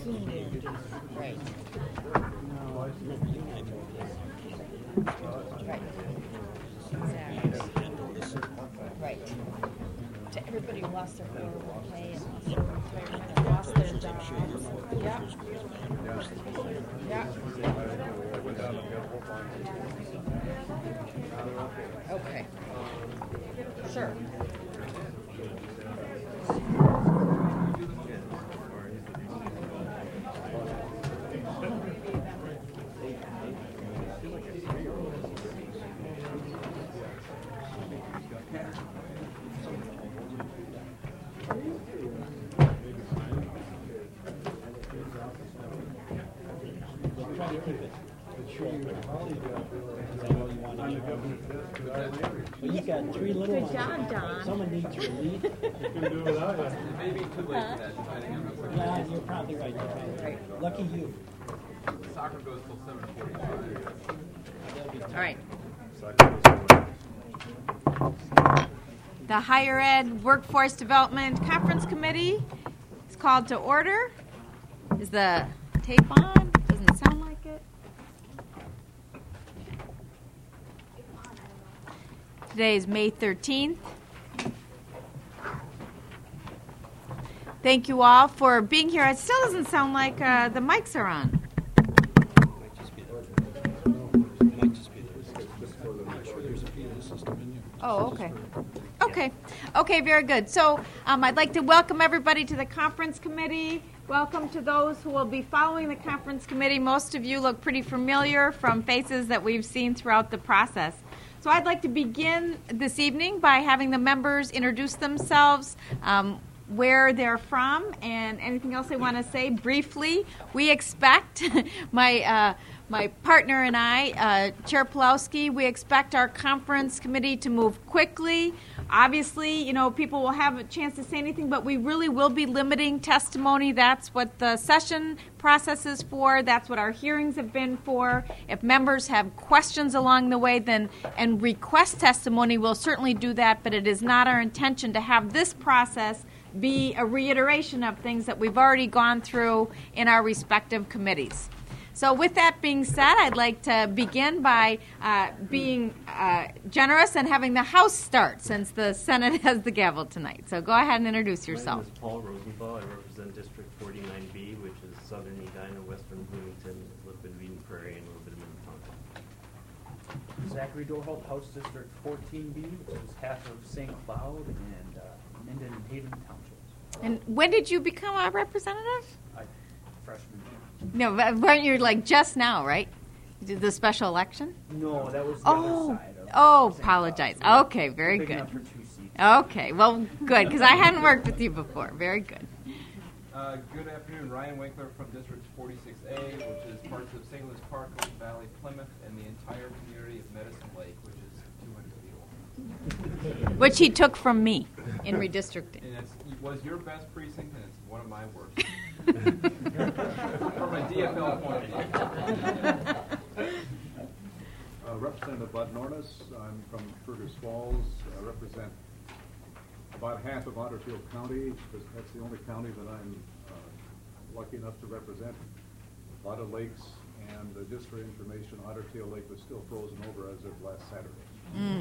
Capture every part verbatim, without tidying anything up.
Zoom in. Right. Right. Exactly. Right. To everybody who lost their four oh one k and lost their retirement, lost their jobs. Yeah. Yeah. Okay. Sure. Well, you got three little Good ones. job, Don. Someone needs relief. You can do it without you. Maybe too late for that, depending on how Yeah, you're probably right. right. Lucky you. soccer goes till seven forty-five. All right. The Higher Ed Workforce Development Conference Committee is called to order. Is the tape on? Doesn't sound like it. Today is May thirteenth. Thank you all for being here. It still doesn't sound like uh, the mics are on. Oh, okay. Okay. Okay, very good. So um, I'd like to welcome everybody to the conference committee. Welcome to those who will be following the conference committee. Most of you look pretty familiar from faces that we've seen throughout the process. So I'd like to begin this evening by having the members introduce themselves, um, where they're from, and anything else they want to say briefly. We expect, my uh, my partner and I, uh, Chair Pulowski, we expect our conference committee to move quickly. Obviously, you know, people will have a chance to say anything, but we really will be limiting testimony. That's what the session process is for. That's what our hearings have been for. If members have questions along the way, then and request testimony, we'll certainly do that, but it is not our intention to have this process be a reiteration of things that we've already gone through in our respective committees. So with that being said, I'd like to begin by uh, being uh, generous and having the House start, since the Senate has the gavel tonight. So go ahead and introduce yourself. My name is Paul Rosenthal. I represent District forty-nine B, which is southern Edina, western Bloomington, a little bit of Eden Prairie, and a little bit of Minden Township. Zachary Dorholt, House District fourteen B, which is half of Saint Cloud and uh, Minden and Haven Townships. And when did you become a representative? I, freshman. No, but weren't you like just now, right? You did the special election? No, that was the Oh, other side of oh, Saint apologize. Cloud. Okay, very Big good. enough for two seats. Okay, well, good, because I hadn't worked with you before. Very good. Uh, good afternoon, Ryan Winkler from District forty-six A, which is parts of Saint Louis Park, Ocean Valley, Plymouth, and the entire community of Medicine Lake, which is two hundred feet old. Which he took from me in redistricting. And it's, it was your best precinct, and it's one of my worst. From a D F L point of view. Uh, Representative Bud Nornis, I'm from Fergus Falls. I represent about half of Otterfield County, because that's the only county that I'm uh, lucky enough to represent. A lot of lakes, and uh, just for information, Otter Tail Lake was still frozen over as of last Saturday. Mm.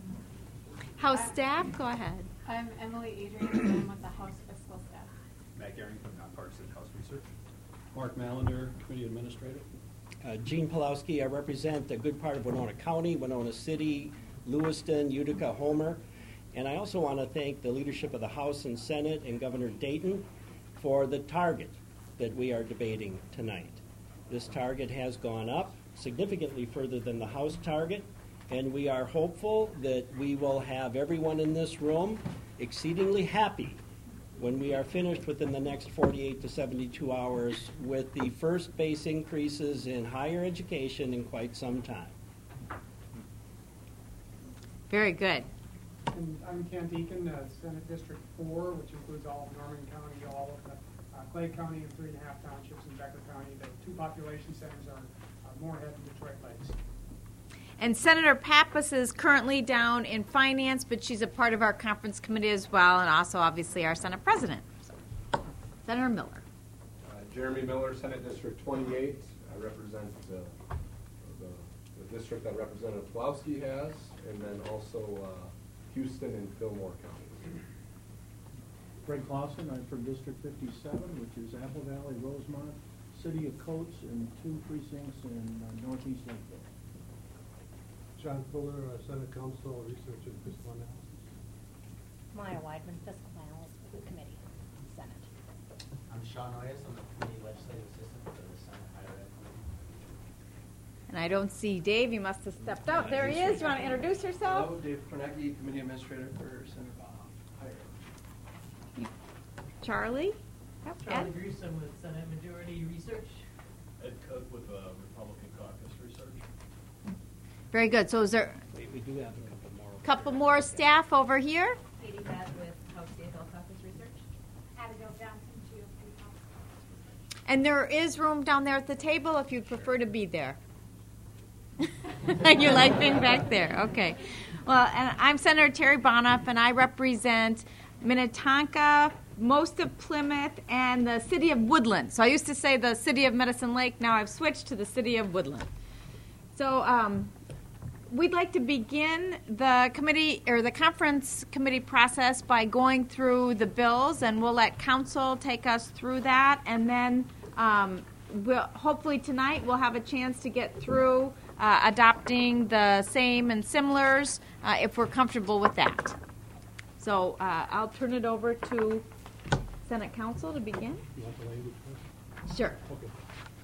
House staff, go ahead. I'm Emily Adrian, and I'm with the House Fiscal Staff. Matt Gehring from Parks and House Research. Mark Mallender, Committee Administrator. Uh, Gene Pulowski, I represent a good part of Winona County, Winona City, Lewiston, Utica, Homer. And I also want to thank the leadership of the House and Senate and Governor Dayton for the target that we are debating tonight. This target has gone up significantly further than the House target, and we are hopeful that we will have everyone in this room exceedingly happy when we are finished within the next forty-eight to seventy-two hours with the first base increases in higher education in quite some time. Very good. And I'm Kent Eakin, uh, Senate District four, which includes all of Norman County, all of the, uh, Clay County, and three and a half townships in Becker County. The two population centers are uh, Moorhead and Detroit Lakes. And Senator Pappas is currently down in finance, but she's a part of our conference committee as well, and also obviously our Senate president. So, Senator Miller. Uh, Jeremy Miller, Senate District twenty-eight. I represent the, the, the district that Representative Pulowski has, and then also uh, Houston and Fillmore counties. Fred Clausen, I'm from District fifty-seven, which is Apple Valley, Rosemont, City of Coates, and two precincts in uh, northeast Lakeville. John Fuller, uh, Senate Council, Research and Fiscal Analysis. Maya Weidman, Fiscal Analyst for the Committee, Senate. I'm Sean Oyes, I'm the Committee Legislative Assistant for the Senate Higher Ed Committee. And I don't see Dave. You must have stepped out. There he is. You want to introduce yourself? Hello, Dave Kornacki, Committee Administrator for Senator Bob. Higher Ed. Charlie? Yep. Charlie Ed? Greason with Senate Majority Research. Ed Cook with uh, Republican Caucus Research. Very good. So is there We, we do have a couple more. couple more staff over here? Katie Bad with House C F L Caucus Research. Abigail Johnson, G O P Caucus Research. And there is room down there at the table if you'd prefer to be there. You like being back there. Okay. Well, and I'm Senator Terry Bonoff, and I represent Minnetonka, most of Plymouth, and the city of Woodland. So I used to say the city of Medicine Lake. Now I've switched to the city of Woodland. So um, we'd like to begin the committee or the conference committee process by going through the bills, and we'll let council take us through that, and then um, we'll, hopefully tonight we'll have a chance to get through uh, adopting the same and similars uh, if we're comfortable with that. So uh, I'll turn it over to Senate Council to begin. You want the language first? Sure. Okay.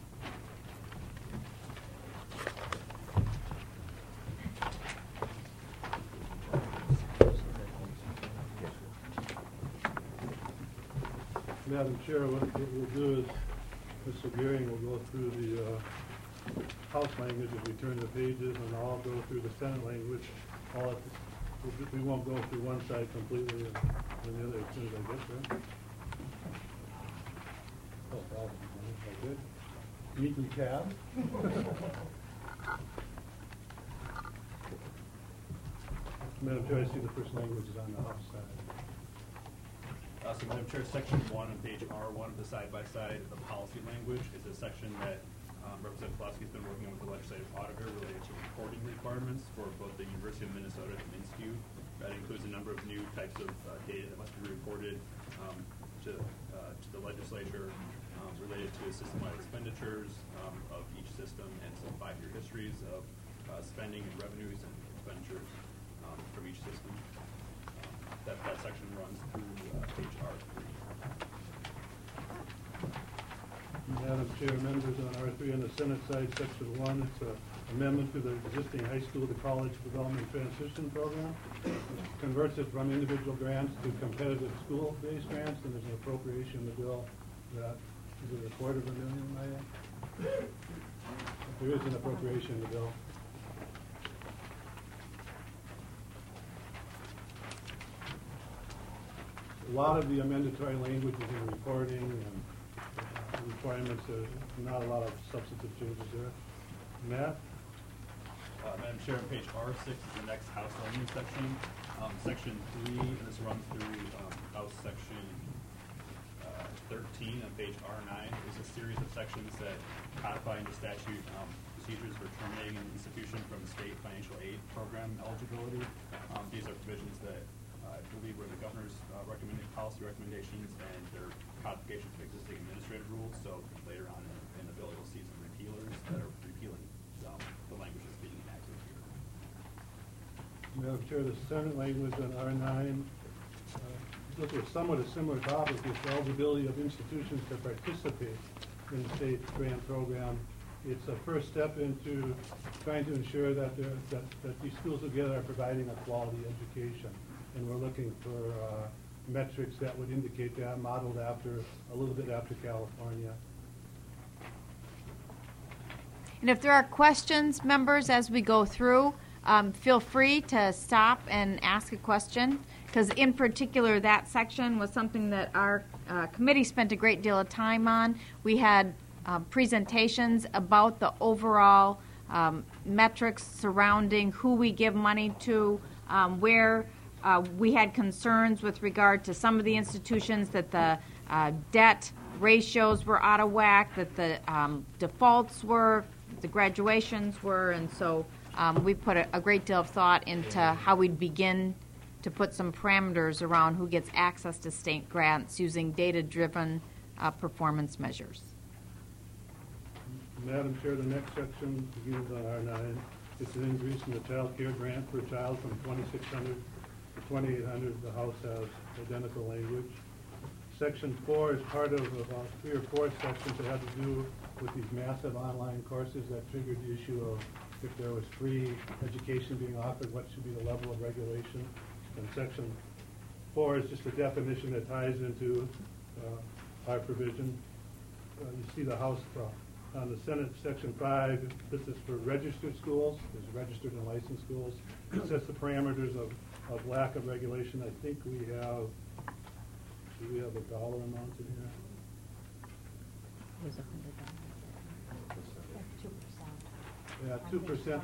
Madam Chair, what what we'll do is, Mister Gearing will go through the uh, House language as we turn the pages, and I'll go through the Senate language. All at the, we won't go through one side completely and, and the other as soon as I get there. Oh, problem. Okay, good. Neatly tabbed. Madam Chair, I see the first language is on the House side. Uh, so, Madam Chair, Section one on page R one of the side-by-side, the policy language, is a section that um, Representative Pulaski has been working on with the legislative auditor related to reporting requirements for both the University of Minnesota and Minsky. That includes a number of new types of uh, data that must be reported um, to, uh, to the legislature um, related to system-wide expenditures um, of each system and some five-year histories of uh, spending and revenues and expenditures um, from each system. That, that section runs through uh, page R three. Madam Chair, members, on R three on the Senate side, Section one, it's an amendment to the existing high school to college development transition program. It converts it from individual grants to competitive school-based grants, and there's an appropriation in the bill that, is it a quarter of a million, Maya? There is an appropriation in the bill. A lot of the mandatory language is in reporting and uh, requirements. There's not a lot of substantive changes there. Matt? Uh, Madam Chair, on page R six is the next House language section. Um, section three, and this runs through um, House section uh, thirteen on page R nine. There's a series of sections that codify into statute um, procedures for terminating an institution from state financial aid program eligibility. Um, these are provisions that I believe were the governor's uh, recommended policy recommendations, and their codifications of existing administrative rules. So later on in, in the bill, you'll see some repealers that are repealing um, the language that's being enacted here. Madam Chair, the Senate language on R nine uh, look at somewhat a similar topic. It's the eligibility of institutions to participate in the state grant program. It's a first step into trying to ensure that, that, that these schools together are providing a quality education. And we're looking for uh, metrics that would indicate that, modeled after, a little bit after California. And if there are questions, members, as we go through, um, feel free to stop and ask a question, because in particular, that section was something that our uh, committee spent a great deal of time on. We had uh, presentations about the overall um, metrics surrounding who we give money to, um, where Uh, we had concerns with regard to some of the institutions that the uh, debt ratios were out of whack, that the um, defaults were, the graduations were, and so um, we put a, a great deal of thought into how we'd begin to put some parameters around who gets access to state grants using data-driven uh, performance measures. Madam Chair, the next section begins on R nine. It's an increase in the child care grant per child from twenty-six hundred to twenty-eight hundred. The House has identical language. Section four is part of about three or four sections that had to do with these massive online courses that triggered the issue of if there was free education being offered, what should be the level of regulation. And section four is just a definition that ties into uh, our provision. Uh, you see the House uh, on the Senate section five. This is for registered schools. There's registered and licensed schools. It sets the parameters of, of lack of regulation. I think we have. Do we have a dollar amount in here? There's a hundred dollars. Two percent. Yeah, two percent.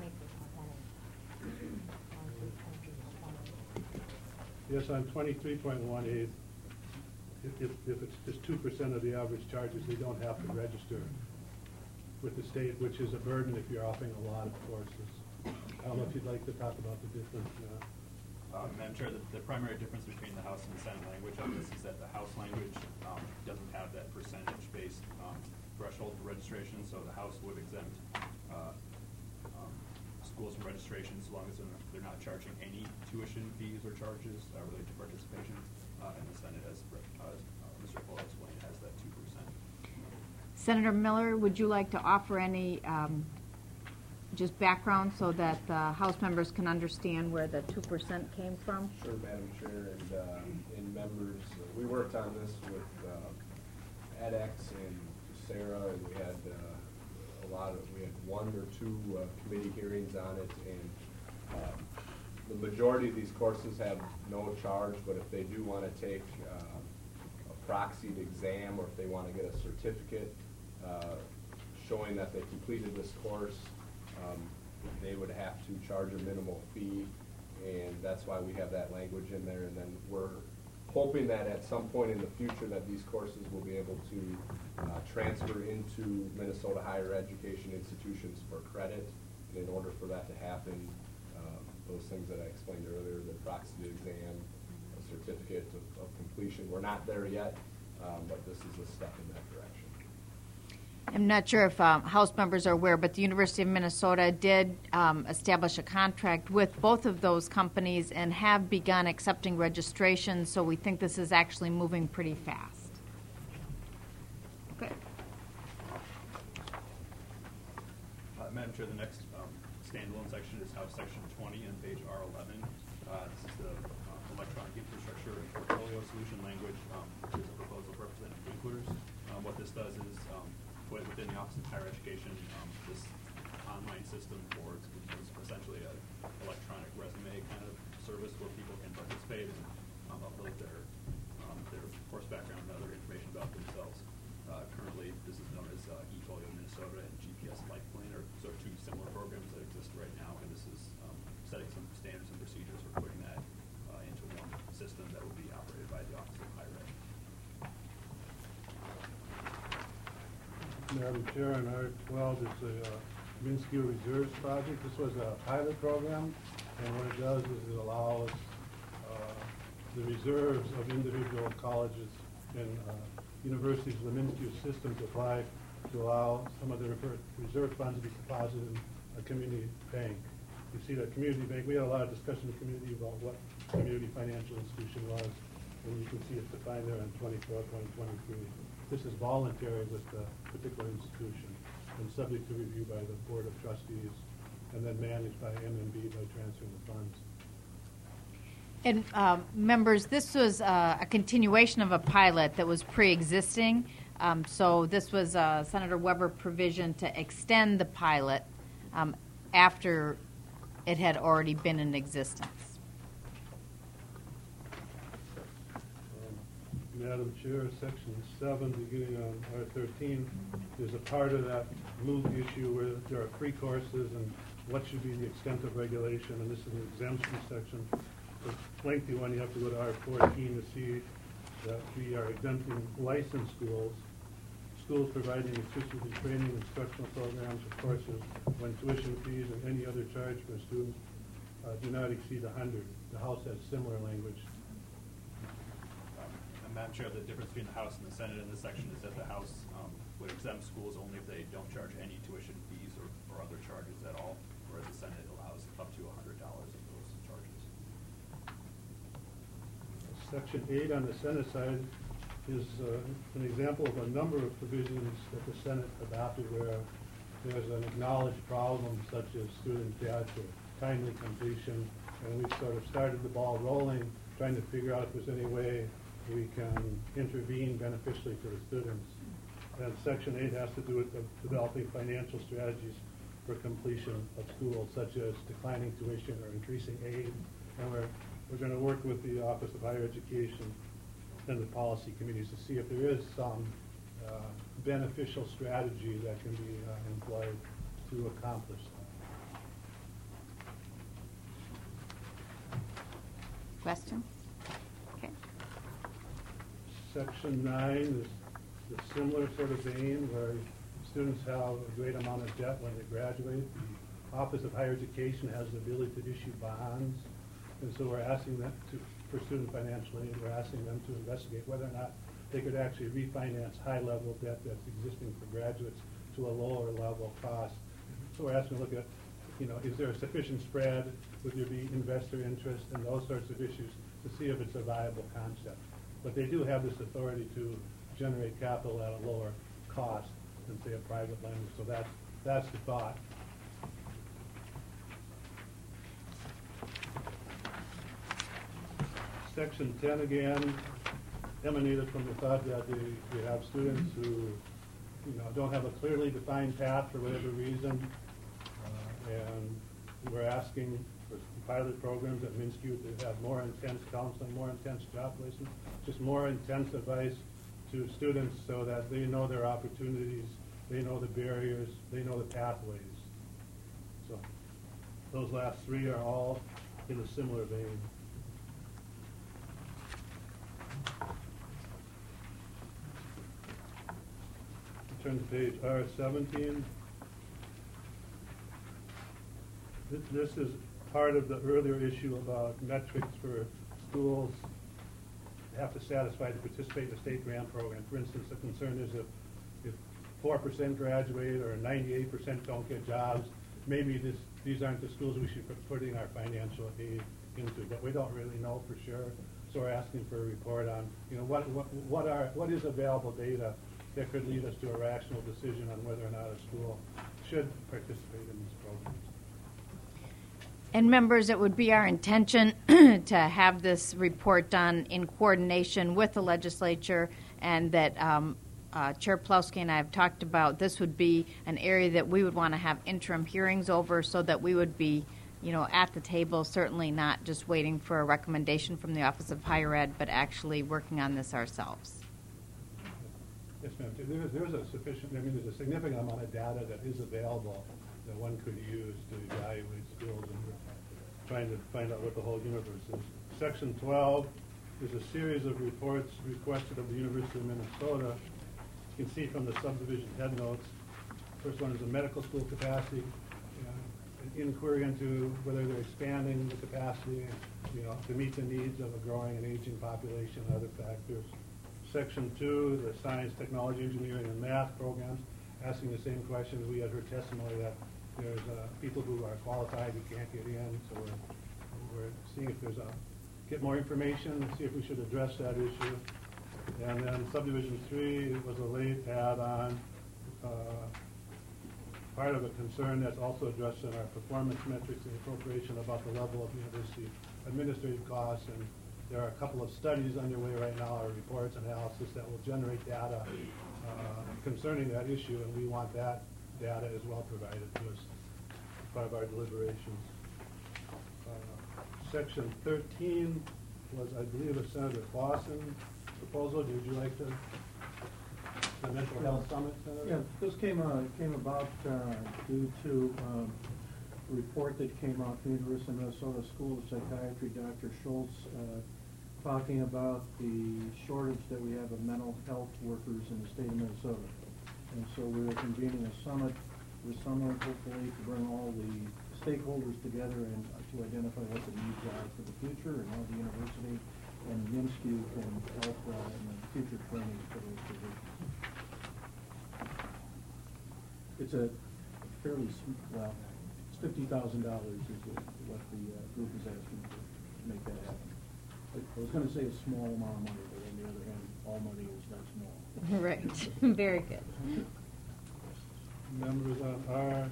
Yes, on twenty-three point one eight, if, if, if it's just two percent of the average charges, they don't have to register with the state, which is a burden if you're offering a lot of courses. I don't know if you'd like to talk about the difference. Uh, Uh, Madam Chair, the, the primary difference between the House and the Senate language on this is that the House language um, doesn't have that percentage-based um, threshold for registration, so the House would exempt uh, um, schools from registration so long as they're not, they're not charging any tuition fees or charges uh, related to participation, uh, and the Senate, as uh, Mister Fuller explained, has that two percent. Senator Miller, would you like to offer any um, just background so that the House members can understand where the two percent came from? Sure, Madam Chair, and, uh, and members, uh, we worked on this with uh, edX and Sarah, and we had uh, a lot of, we had one or two uh, committee hearings on it, and um, the majority of these courses have no charge, but if they do want to take uh, a proxied exam, or if they want to get a certificate uh, showing that they completed this course, Um, they would have to charge a minimal fee, and that's why we have that language in there. And then we're hoping that at some point in the future that these courses will be able to uh, transfer into Minnesota higher education institutions for credit. And in order for that to happen, uh, those things that I explained earlier, the proxy exam, a certificate of, of completion, we're not there yet, um, but this is a step in that direction. I'm not sure if um, House members are aware, but the University of Minnesota did um, establish a contract with both of those companies and have begun accepting registrations, so we think this is actually moving pretty fast. Okay. Uh, Madam Chair, the next um, standalone section is House Section twenty on page R eleven. Uh, this is the uh, electronic infrastructure and portfolio solution language, um, which is a proposal of Representative Winkler's. Um, what this does is um, put within the Office of Higher Education um, this online system for it's, it's essentially an electronic resume kind of service where people can participate and um, upload their um, their course background and other information about themselves. Uh, currently, this is known as uh, eFolio Minnesota and G P S LifePlan, or sort of two similar programs that exist right now, and this is um, setting some standards and procedures for putting that uh, into one system that will be operated by the Office of Higher Ed. Madam Chair, on R twelve is the uh, Minsky Reserves Project. This was a pilot program, and what it does is it allows uh, the reserves of individual colleges and uh, universities of the Minsky system to apply to allow some of their reserve funds to be deposited in a community bank. You see that community bank, we had a lot of discussion in the community about what community financial institution was, and you can see it's defined there in twenty-four point twenty-three. This is voluntary with the particular institution and subject to review by the Board of Trustees and then managed by M M B by transferring the funds. And um, members, this was uh, a continuation of a pilot that was pre-existing. Um, so this was uh, Senator Weber provision to extend the pilot um, after it had already been in existence. Madam Chair, Section seven, beginning on R thirteen, is a part of that MOOC issue where there are free courses and what should be the extent of regulation, and this is an exemption section. It's a lengthy one. You have to go to R fourteen to see that we are exempting licensed schools, schools providing exclusively training instructional programs or courses when tuition fees and any other charge for a student uh, do not exceed a hundred. The House has similar language. And Madam Chair, the difference between the House and the Senate in this section is that the House um, would exempt schools only if they don't charge any tuition fees or, or other charges at all, whereas the Senate allows up to one hundred dollars of those charges. Section eight on the Senate side is uh, an example of a number of provisions that the Senate adopted where there's an acknowledged problem such as student debt or timely completion, and we've sort of started the ball rolling, trying to figure out if there's any way we can intervene beneficially for the students. And Section eight has to do with the developing financial strategies for completion of school, such as declining tuition or increasing aid. And we're, we're going to work with the Office of Higher Education and the policy committees to see if there is some uh, beneficial strategy that can be uh, employed to accomplish that. Question? Okay. Section nine is the similar sort of vein where students have a great amount of debt when they graduate. The Office of Higher Education has the ability to issue bonds, and so we're asking them to, for student financial aid, we're asking them to investigate whether or not they could actually refinance high-level debt that's existing for graduates to a lower level cost. So we're asking to look at, you know, is there a sufficient spread? Would there be investor interest and those sorts of issues to see if it's a viable concept? But they do have this authority to generate capital at a lower cost than, say, a private lender. So that's, that's the thought. Section ten again emanated from the thought that we, we have students who, you know, don't have a clearly defined path for whatever reason, uh, and we're asking for pilot programs at Minsky to have more intense counseling, more intense job placement, just more intense advice to students so that they know their opportunities, they know the barriers, they know the pathways. So those last three are all in a similar vein. Turn to page R seventeen. This, this is part of the earlier issue about metrics for schools have to satisfy to participate in the state grant program. For instance, the concern is if if four percent graduate or ninety-eight percent don't get jobs, maybe this, these aren't the schools we should be putting our financial aid into, but we don't really know for sure. So we're asking for a report on, you know, what what what are what is available data that could lead us to a rational decision on whether or not a school should participate in these programs. And members, it would be our intention to have this report done in coordination with the legislature, and that um, uh, Chair Plowski and I have talked about this would be an area that we would want to have interim hearings over, so that we would be, you know, at the table, certainly not just waiting for a recommendation from the Office of Higher Ed, but actually working on this ourselves. Yes, ma'am. There's, there's a sufficient, I mean, there's a significant amount of data that is available that one could use to evaluate schools, and we're trying to find out what the whole universe is. Section twelve is a series of reports requested of the University of Minnesota. You can see from the subdivision head notes. First one is the medical school capacity, you know, an inquiry into whether they're expanding the capacity, you know, to meet the needs of a growing and aging population and other factors. Section two, the science, technology, engineering, and math programs, asking the same questions. We had heard testimony that there's uh, people who are qualified who can't get in, so we're, we're seeing if there's a, get more information and see if we should address that issue. And then subdivision three was a late add-on, uh, part of a concern that's also addressed in our performance metrics and appropriation about the level of university administrative costs, and there are a couple of studies underway right now, our reports analysis that will generate data uh, concerning that issue, and we want that data as well provided to us as part of our deliberations. Uh, section thirteen was, I believe, a Senator Clausen proposal. Would you like to? The Mental Health Summit, Senator? Yeah, this came uh, came about uh, due to um, a report that came out from the University of Minnesota School of Psychiatry, Doctor Schultz, uh, talking about the shortage that we have of mental health workers in the state of Minnesota. And so we are convening a summit this summer, hopefully to bring all the stakeholders together and to identify what the needs are for the future and how the university and MINSCU can help uh, in the future training for those positions. It's a fairly, sm- well, it's fifty thousand dollars is what the uh, group is asking to make that happen. I was going to say a small amount of money, but on the other hand, all money is not small. Right. Very good. Members on R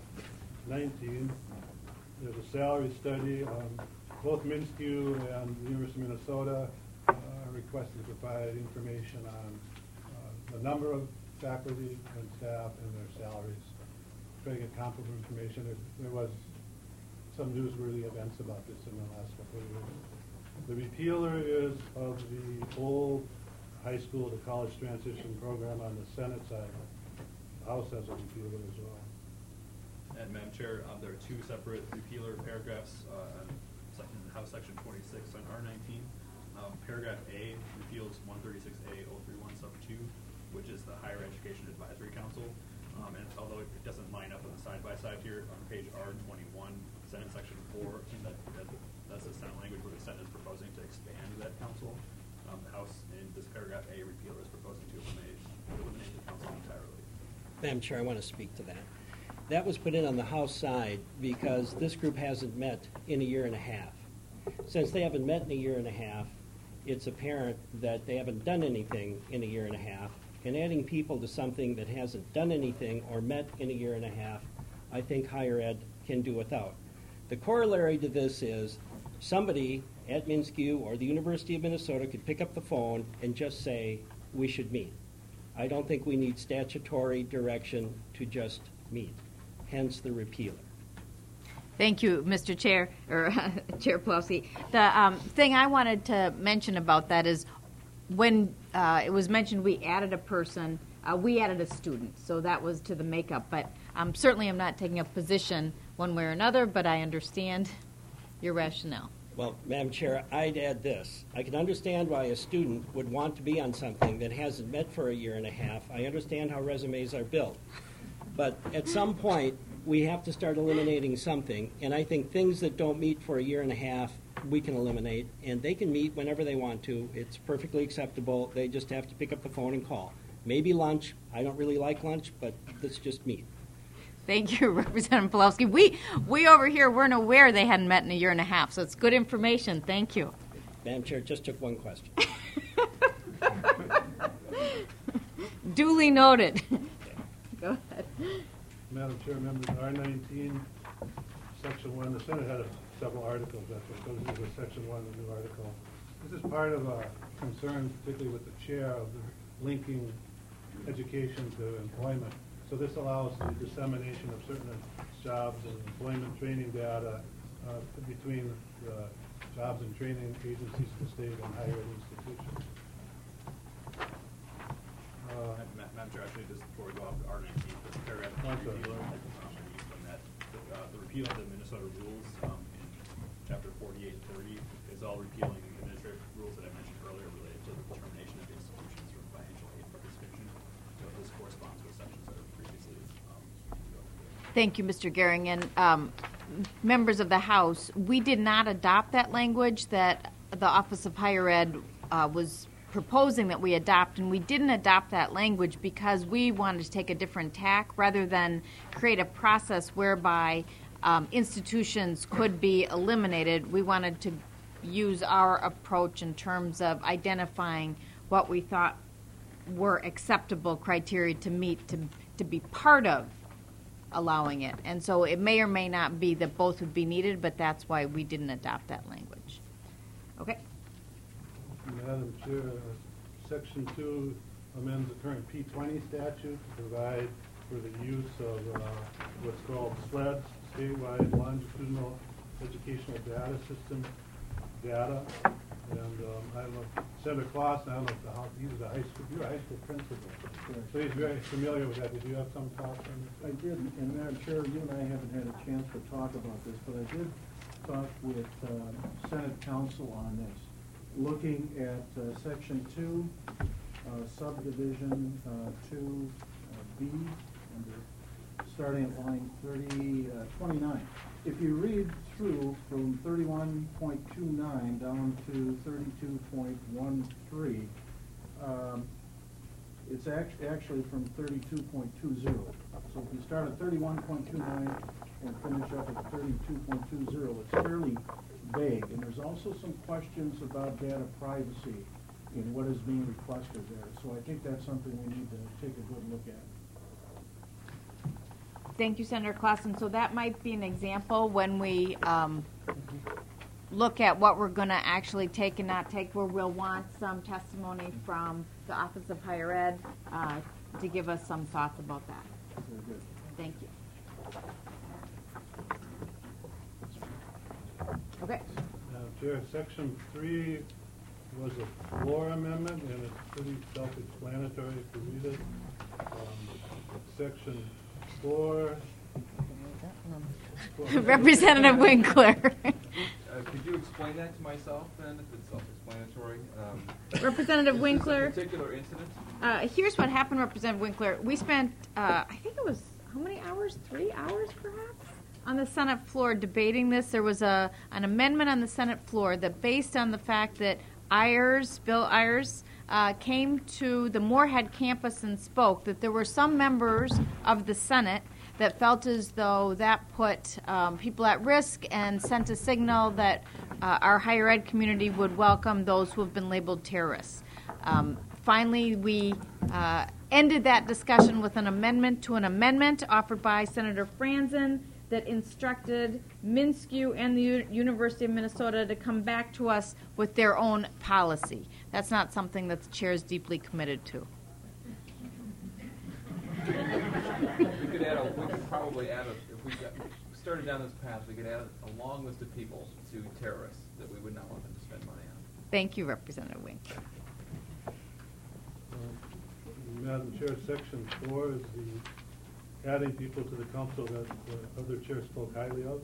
nineteen, there's a salary study. Um, both MINSCU and the University of Minnesota uh, are requested to provide information on uh, the number of faculty and staff and their salaries. Try to get comparable information. There, there was some newsworthy events about this in the last couple of years. The repealer is of the old high school to college transition program on the Senate side. The House has a repealer as well. And Madam Chair, um, there are two separate repealer paragraphs uh, in House Section twenty-six on R nineteen. Um, paragraph A repeals one thirty-six A oh three one sub two, which is the Higher Education Advisory Council. Um, and although it doesn't line up on the side-by-side here, on page R twenty-one, Senate Section four, that, that, that's the Senate language where the Senate is proposing to expand that council. Um, the House, in this paragraph A, repealer is proposing to eliminate, eliminate the council entirely. Madam Chair, I want to speak to that. That was put in on the House side because this group hasn't met in a year and a half. Since they haven't met in a year and a half, it's apparent that they haven't done anything in a year and a half. And adding people to something that hasn't done anything or met in a year and a half, I think higher ed can do without. The corollary to this is somebody at MINSCU or the University of Minnesota could pick up the phone and just say, we should meet. I don't think we need statutory direction to just meet, hence the repealer. Thank you, Mister Chair, or Chair Pelosi. The um, thing I wanted to mention about that is when uh, it was mentioned we added a person, uh, we added a student, so that was to the makeup. But um, certainly I'm not taking a position one way or another, but I understand your rationale. Well, Madam Chair, I'd add this. I can understand why a student would want to be on something that hasn't met for a year and a half. I understand how resumes are built. But at some point, we have to start eliminating something, and I think things that don't meet for a year and a half, we can eliminate, and they can meet whenever they want to. It's perfectly acceptable. They just have to pick up the phone and call. Maybe lunch. I don't really like lunch, but let's just meet. Thank you, Representative Pawlowski. We, we over here weren't aware they hadn't met in a year and a half, so it's good information. Thank you. Madam Chair, just took one question. Duly noted. Go ahead. Madam Chair, members, R nineteen, Section one, the Senate had a, several articles, that's what goes into Section one, the new article. This is part of a concern, particularly with the chair, of the linking education to employment. So this allows the dissemination of certain jobs and employment training data uh, between the jobs and training agencies of the state and higher ed institutions. Uh, Madam Chair, actually, just before we go off to R nineteen, this paragraph on the repealer, um, used on that, the, uh, the repeal of the Minnesota rules um, in chapter forty-eight thirty is all repealing administrative rules that I mentioned earlier related to the determination of institutions from financial aid participation. So this corresponds with sections that are previously. Um, Thank you, Mister Gehring. And um, members of the House, we did not adopt that language that the Office of Higher Ed uh, was proposing that we adopt, and we didn't adopt that language because we wanted to take a different tack rather than create a process whereby um, institutions could be eliminated. We wanted to use our approach in terms of identifying what we thought were acceptable criteria to meet to, to be part of allowing it. And so it may or may not be that both would be needed, but that's why we didn't adopt that language. Okay. Madam Chair, uh, Section two amends the current P twenty statute to provide for the use of uh, what's called SLEDS, statewide longitudinal educational data system data. And um, I don't know, Senator Clausen, I don't know if the House, he was a high school, you're a high school principal. Sure. So he's very familiar with that. Did you have some thoughts on this? I did, and Madam Chair, you and I haven't had a chance to talk about this, but I did talk with uh, Senate counsel on this. Looking at uh, Section two, uh, subdivision uh, two, uh, B, under, starting at line thirty, uh, twenty-nine. If you read through from thirty-one point two nine down to thirty-two point one three, um, it's act- actually from thirty-two point two zero. So if you start at thirty-one point two nine and finish up at thirty-two point two zero, it's fairly vague. And there's also some questions about data privacy in what is being requested there. So I think that's something we need to take a good look at. Thank you, Senator Clausen. So that might be an example when we um, look at what we're going to actually take and not take, where we'll want some testimony from the Office of Higher Ed uh, to give us some thoughts about that. Very good. Thank you. Okay. Now, Chair, section three was a floor amendment, and it's pretty self-explanatory if you read it. Um, section four. Representative Winkler. Uh, could you explain that to myself, then, if it's self-explanatory? Um, Representative Winkler. Is this a particular incident? Uh, here's what happened, Representative Winkler. We spent, uh, I think it was, how many hours? Three hours, perhaps? On the Senate floor debating this. There was a an amendment on the Senate floor that, based on the fact that Ayers, Bill Ayers, uh, came to the Moorhead campus and spoke, that there were some members of the Senate that felt as though that put um, people at risk and sent a signal that uh, our higher ed community would welcome those who have been labeled terrorists. Um, finally, we uh, ended that discussion with an amendment to an amendment offered by Senator Franzen that instructed MnSCU and the U- University of Minnesota to come back to us with their own policy. That's not something that the chair is deeply committed to. We could add a, we could probably add a, if we got, started down this path, we could add a long list of people to terrorists that we would not want them to spend money on. Thank you, Representative Winkler. Uh, Madam Chair, section four is the adding people to the council that the other chair spoke highly of.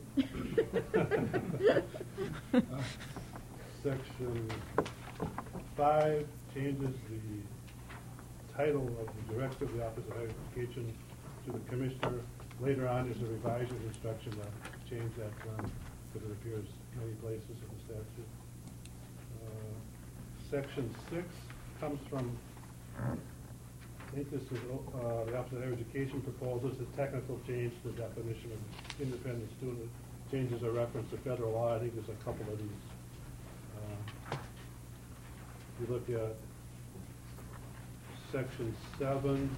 uh, section five changes the title of the director of the Office of Higher Education to the commissioner. Later on, there's a revision instruction to change that term because it appears many places in the statute. Uh, section six comes from, I think this is uh, the Office of Higher Education proposals, a technical change to the definition of independent student. Changes a reference to federal law. I think there's a couple of these. Uh, if you look at section seven,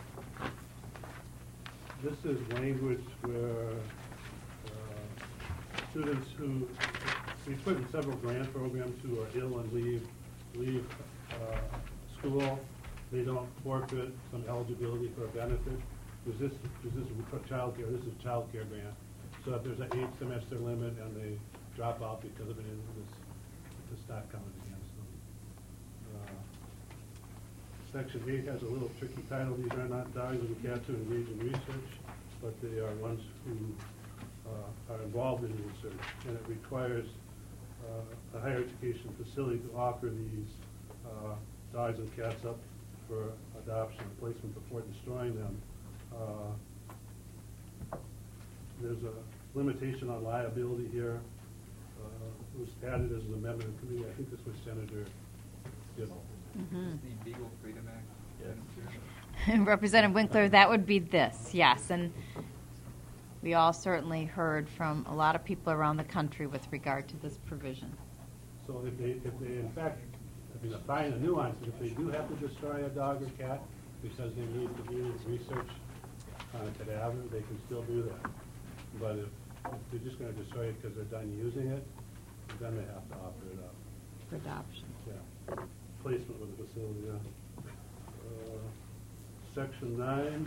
this is language where uh, students who, we put in several grant programs who are ill and leave, leave uh, school, they don't forfeit some eligibility for a benefit. Because this, because this is child care, this is child care grant. So if there's an eight semester limit and they drop out because of an illness, it's not coming against them. Uh, Section eight has a little tricky title. These are not dogs and cats who engage in research, but they are ones who uh, are involved in research. And it requires uh, a higher education facility to offer these uh, dogs and cats up for adoption and placement before destroying them. Uh, there's a limitation on liability here. Uh, it was added as an amendment in committee. I think this was Senator Gibbons. Mm-hmm. The Beagle Freedom Act? Yes. Representative Winkler, that would be this, yes. And we all certainly heard from a lot of people around the country with regard to this provision. So if they, if they in fact, I mean, find a nuance, if they do have to destroy a dog or cat because they need to do research on a cadaver, they can still do that. But if, if they're just going to destroy it because they're done using it, then they have to offer it up. For adoption. Yeah. Placement with the facility, yeah. Uh, section nine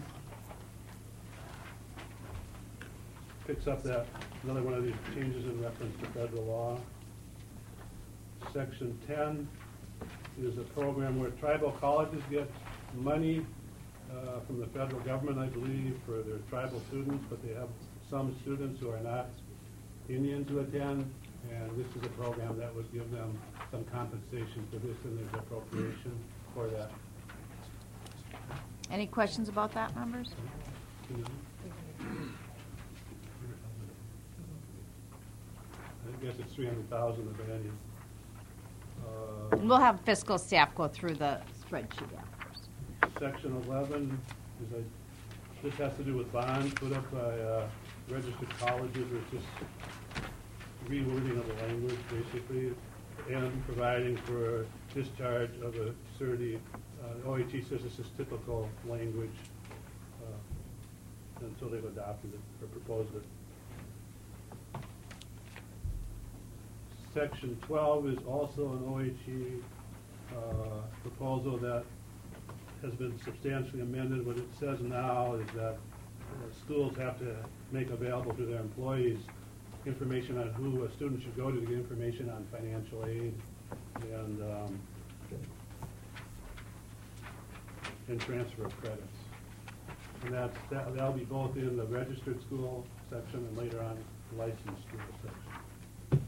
picks up that, another one of these changes in reference to federal law. Section ten is a program where tribal colleges get money uh, from the federal government, I believe, for their tribal students, but they have some students who are not Indian to attend, and this is a program that would give them some compensation for this, and there's appropriation for that. Any questions about that, members? I guess it's three hundred thousand of annual. Uh, We'll have fiscal staff go through the spreadsheet afterwards. Section eleven is a, this has to do with bonds put up by uh, registered colleges, or it's just rewording of the language, basically, and providing for discharge of a certi. Uh, O H E says this is typical language uh, until they've adopted it or proposed it. Section twelve is also an O H E uh, proposal that has been substantially amended. What it says now is that uh, schools have to make available to their employees information on who a student should go to to get information on financial aid and um, and transfer of credits. And that's, that, that'll be both in the registered school section and later on the licensed school section.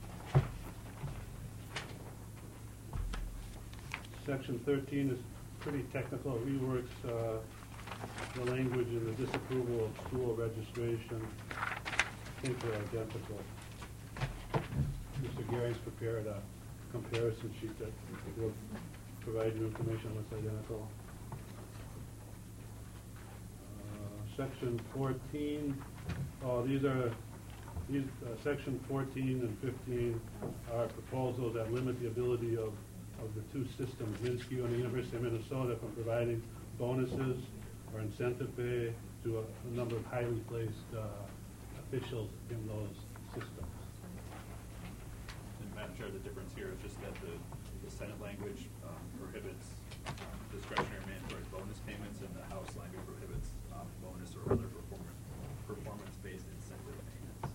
Section thirteen is pretty technical. It reworks uh, the language in the disapproval of school registration. I think they're identical. Mister Gary's prepared a comparison sheet that will provide you information on what's identical. Uh, section fourteen, oh, these are, these, uh, section fourteen and fifteen are proposals that limit the ability of of the two systems, Minsky and the University of Minnesota, from providing bonuses or incentive pay to a, a number of highly placed uh, officials in those systems. And Madam Chair, the difference here is just that the, the Senate language um, prohibits um, discretionary mandatory bonus payments, and the House language prohibits um, bonus or other performance performance-based incentive payments.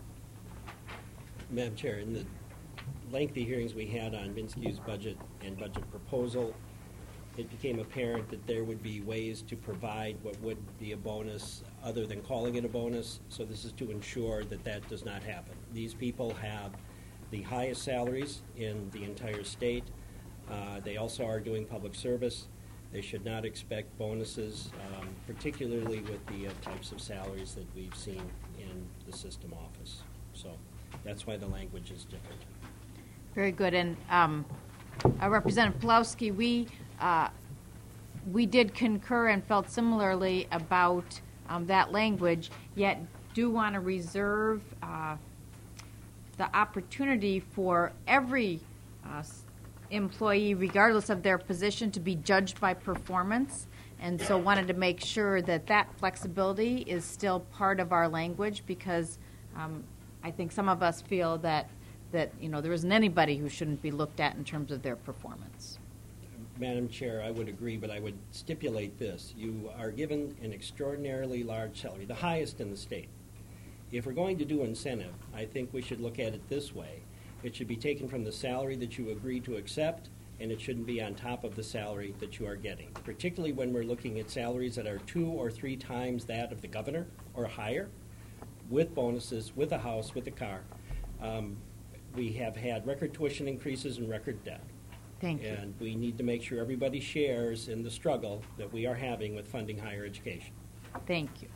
Madam Chair, in the lengthy hearings we had on Minsky's budget and budget proposal, it became apparent that there would be ways to provide what would be a bonus other than calling it a bonus. So this is to ensure that that does not happen. These people have the highest salaries in the entire state. Uh, they also are doing public service. They should not expect bonuses, um, particularly with the uh, types of salaries that we've seen in the system office. So that's why the language is different. Very good. And um, uh, Representative Pawlowski, we uh, we did concur and felt similarly about um, that language, yet do want to reserve uh, the opportunity for every uh, employee, regardless of their position, to be judged by performance. And so wanted to make sure that that flexibility is still part of our language, because um, I think some of us feel that that, you know, there isn't anybody who shouldn't be looked at in terms of their performance. Madam Chair, I would agree, but I would stipulate this. You are given an extraordinarily large salary, the highest in the state. If we're going to do incentive, I think we should look at it this way. It should be taken from the salary that you agreed to accept, and it shouldn't be on top of the salary that you are getting, particularly when we're looking at salaries that are two or three times that of the governor or higher, with bonuses, with a house, with a car. Um, We have had record tuition increases and record debt. Thank you. And we need to make sure everybody shares in the struggle that we are having with funding higher education. Thank you.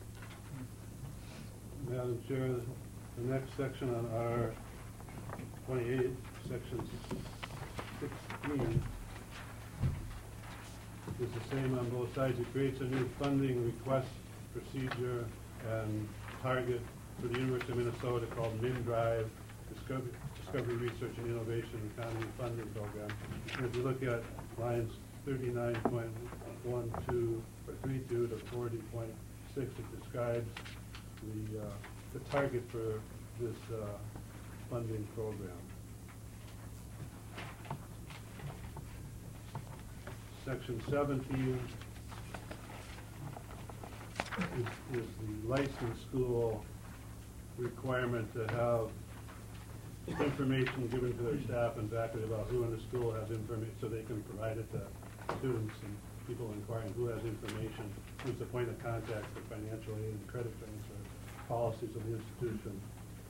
Madam Chair, the next section on R twenty-eight, section sixteen, is the same on both sides. It creates a new funding request procedure and target for the University of Minnesota called MinDrive, Discovery, Discovery Research and Innovation Economy Funding Program. And if you look at lines thirty-nine point one two or thirty-two to forty point six, it describes the, uh, the target for this uh, funding program. Section seventeen is, is the licensed school requirement to have information given to their staff and faculty about who in the school has information, so they can provide it to students and people inquiring who has information, who's the point of contact for financial aid and credit transfer policies of the institution.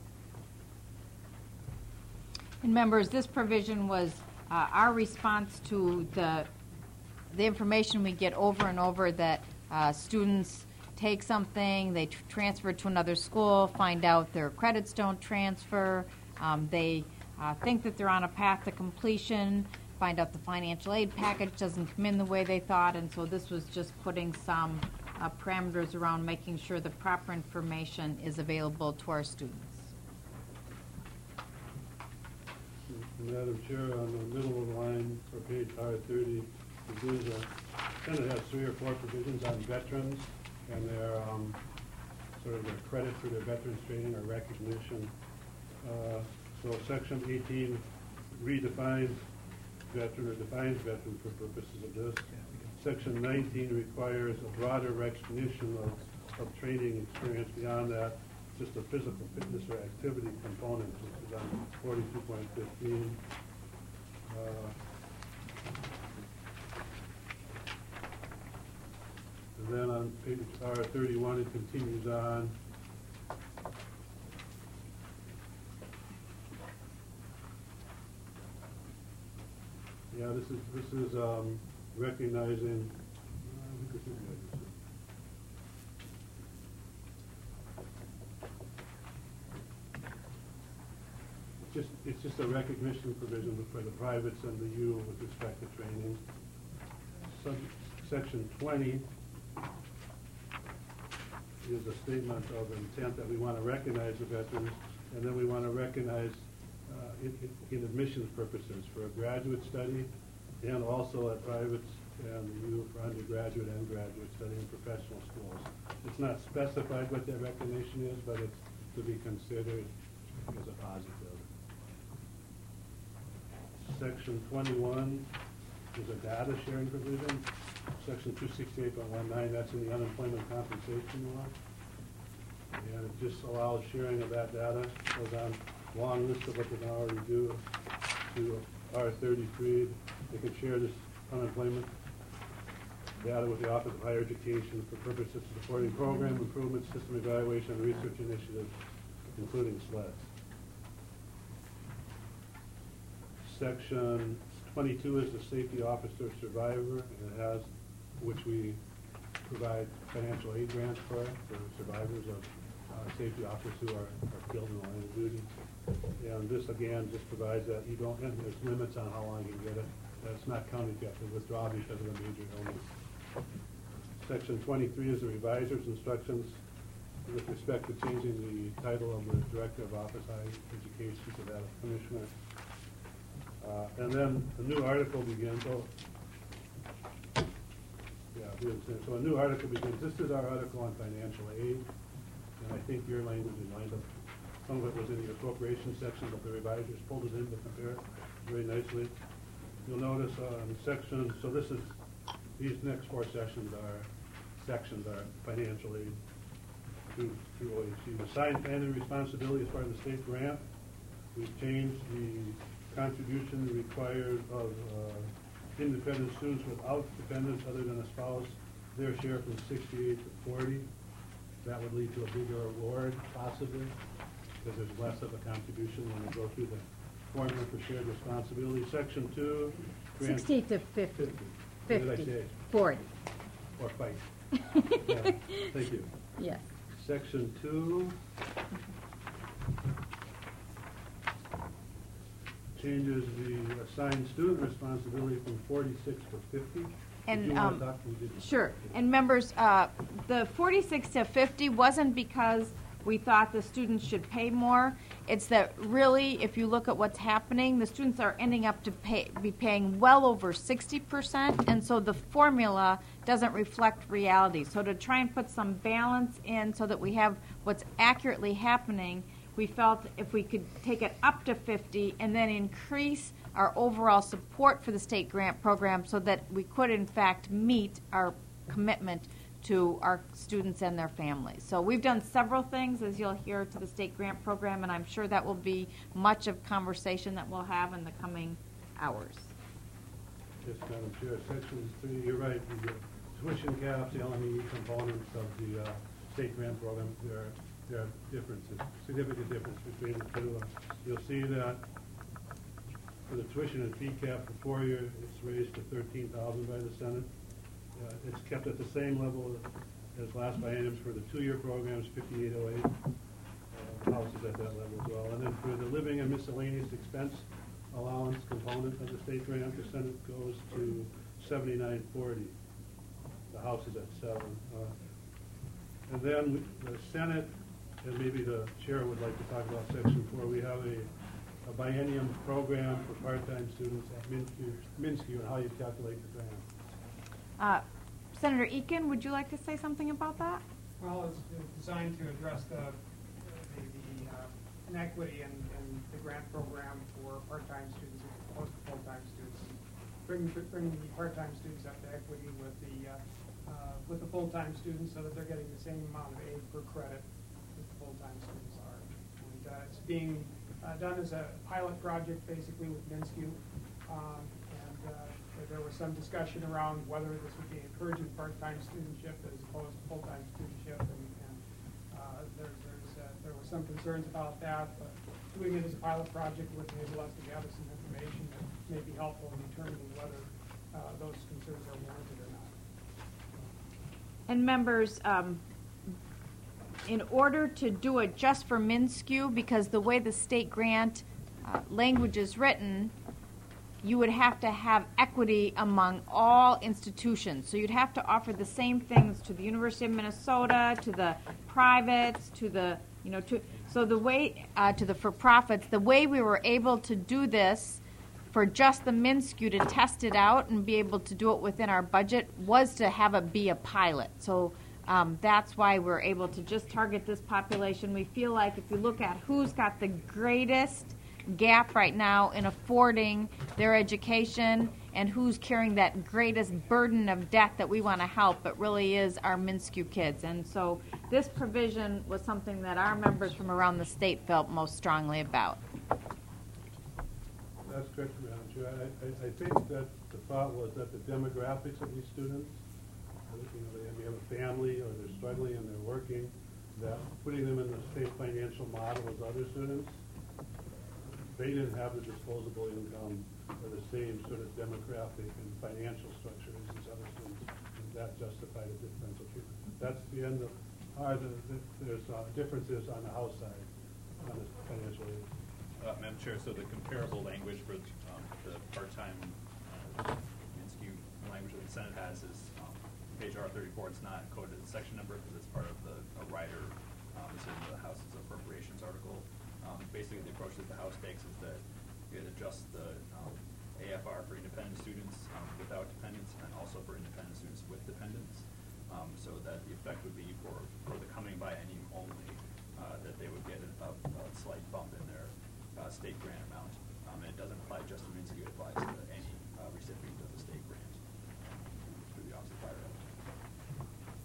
And members, this provision was uh, our response to the the information we get over and over that uh, students take something, they tr- transfer it to another school, find out their credits don't transfer, um, they uh, think that they're on a path to completion, find out the financial aid package doesn't come in the way they thought, and so this was just putting some uh, parameters around making sure the proper information is available to our students. Madam Chair, on the middle of the line for page R thirty, the Senate has three or four provisions on veterans and their um, sort of their credit for their veterans training or recognition. Uh, so section eighteen redefines veteran or defines veteran for purposes of this. Section nineteen requires a broader recognition of, of training experience beyond that, just a physical fitness or activity component, which is on forty-two point fifteen. Uh, and then on page R thirty-one, it continues on. Yeah, this is this is um, recognizing. Uh, I think this is good. Just, it's just a recognition provision for the privates and the U with respect to training. Sub, section twenty is a statement of intent that we want to recognize the veterans, and then we want to recognize uh, in, in admissions purposes for a graduate study, and also at privates and the U for undergraduate and graduate study in professional schools. It's not specified what that recognition is, but it's to be considered as a positive. Section twenty-one is a data sharing provision. Section two sixty-eight point one nine, that's in the unemployment compensation law. And it just allows sharing of that data. It goes on a long list of what they can already do to R thirty-three. They can share this unemployment data with the Office of Higher Education for purposes of supporting program improvement, system evaluation, and research initiatives, including SLEDs. Section twenty-two is the safety officer survivor, and it has, which we provide financial aid grants for, for survivors of uh, safety officers who are, are killed in the line of duty. And this, again, just provides that you don't, and there's limits on how long you can get it. That's not counted yet to withdraw because of a major illness. Section twenty-three is the reviser's instructions with respect to changing the title of the Director of Office Higher Education to that of Commissioner. Uh, and then a new article begins. Oh, yeah, so a new article begins. This is our article on financial aid, and I think your language is lined up. Some of it was in the appropriation section, but the revisers pulled it in to compare it very nicely. You'll notice on uh, section. So this is these next four sessions are sections are financial aid through through O H C. Assigned family responsibility as part of the state grant. We've changed the contribution required of uh, independent students without dependents other than a spouse, their share from sixty-eight to forty. That would lead to a bigger award, possibly, because there's less of a contribution when we go through the formula for shared responsibility. Section two. sixty-eight to fifty. fifty. What did I say? forty. Or fight. Yeah, thank you. Yes. Section two. Changes the assigned student responsibility from forty-six to fifty. And Did you want um, to talk? We did. sure. And members, uh, the forty-six to fifty wasn't because we thought the students should pay more. It's that really, if you look at what's happening, the students are ending up to pay, be paying well over sixty percent, and so the formula doesn't reflect reality. So to try and put some balance in so that we have what's accurately happening, we felt if we could take it up to fifty and then increase our overall support for the state grant program so that we could, in fact, meet our commitment to our students and their families. So we've done several things, as you'll hear, to the state grant program, and I'm sure that will be much of conversation that we'll have in the coming hours. Yes, Madam Chair. Section three, you're right. The tuition caps, the L M E components of the uh, state grant program, there are, there are differences, significant difference between the two. You'll see that for the tuition and fee cap for four years, it's raised to thirteen thousand by the Senate. Uh, It's kept at the same level as last bienniums for the two-year programs, fifty-eight oh eight. Uh, House is at that level as well. And then for the living and miscellaneous expense allowance component of the state grant, the Senate goes to seventy-nine forty. The House is at seven. Uh, And then the Senate, and maybe the chair would like to talk about section four, we have a, a biennium program for part-time students at Minsky, Minsky and how you calculate the grant. Uh, Senator Eakin, would you like to say something about that? Well, it's it's designed to address the, the, the uh, inequity in, in the grant program for part-time students as opposed to full-time students. Bring, bring the part-time students up to equity with the, uh, uh, with the full-time students so that they're getting the same amount of aid per credit that the full-time students are. And uh, it's being uh, done as a pilot project basically with Minsky. Um, and uh, there was some discussion around whether this would be encouraging part-time studentship as opposed to full-time studentship. And, and uh, there, there's, uh, there were some concerns about that, but doing it as a pilot project would enable us to gather some information that may be helpful in determining whether uh, those concerns are warranted or not. And members, um, in order to do it just for MnSCU, because the way the state grant uh, language is written, you would have to have equity among all institutions. So you'd have to offer the same things to the University of Minnesota, to the privates, to the, you know, to, so the way, uh, to the for-profits, the way we were able to do this for just the MnSCU to test it out and be able to do it within our budget was to have it be a pilot. So um, that's why we're able to just target this population. We feel like if you look at who's got the greatest gap right now in affording their education and who's carrying that greatest burden of debt that we want to help, it really is our MnSCU kids. And so this provision was something that our members from around the state felt most strongly about. That's correct, Madam Chair. I, I, I think that the thought was that the demographics of these students, uh, you know, they, they have a family or they're struggling and they're working, that putting them in the same financial model as other students, they didn't have the disposable income or the same sort of demographic and financial structure as these other students. And that justified a differential treatment. That's the end of, uh, the, the, there's uh, differences on the House side on the financial aid. Uh, Madam Chair, so the comparable language for um, the part-time uh, MnSCU language that the Senate has is um, page R thirty-four. It's not coded as a section number because it's part of the a rider. Um, it's in the House's appropriations article. Um, basically, the approach that the House takes is that it adjusts the um, A F R for independent students um, without dependents and also for independent students with dependents, um, so that the effect would be for, for the coming biennium only, uh, that they would get a, a slight bump in their Uh, state grant amount. Um, and it doesn't apply just to MnSCU, it applies to any uh, recipient of the state grant through the Office of Fire Revenue.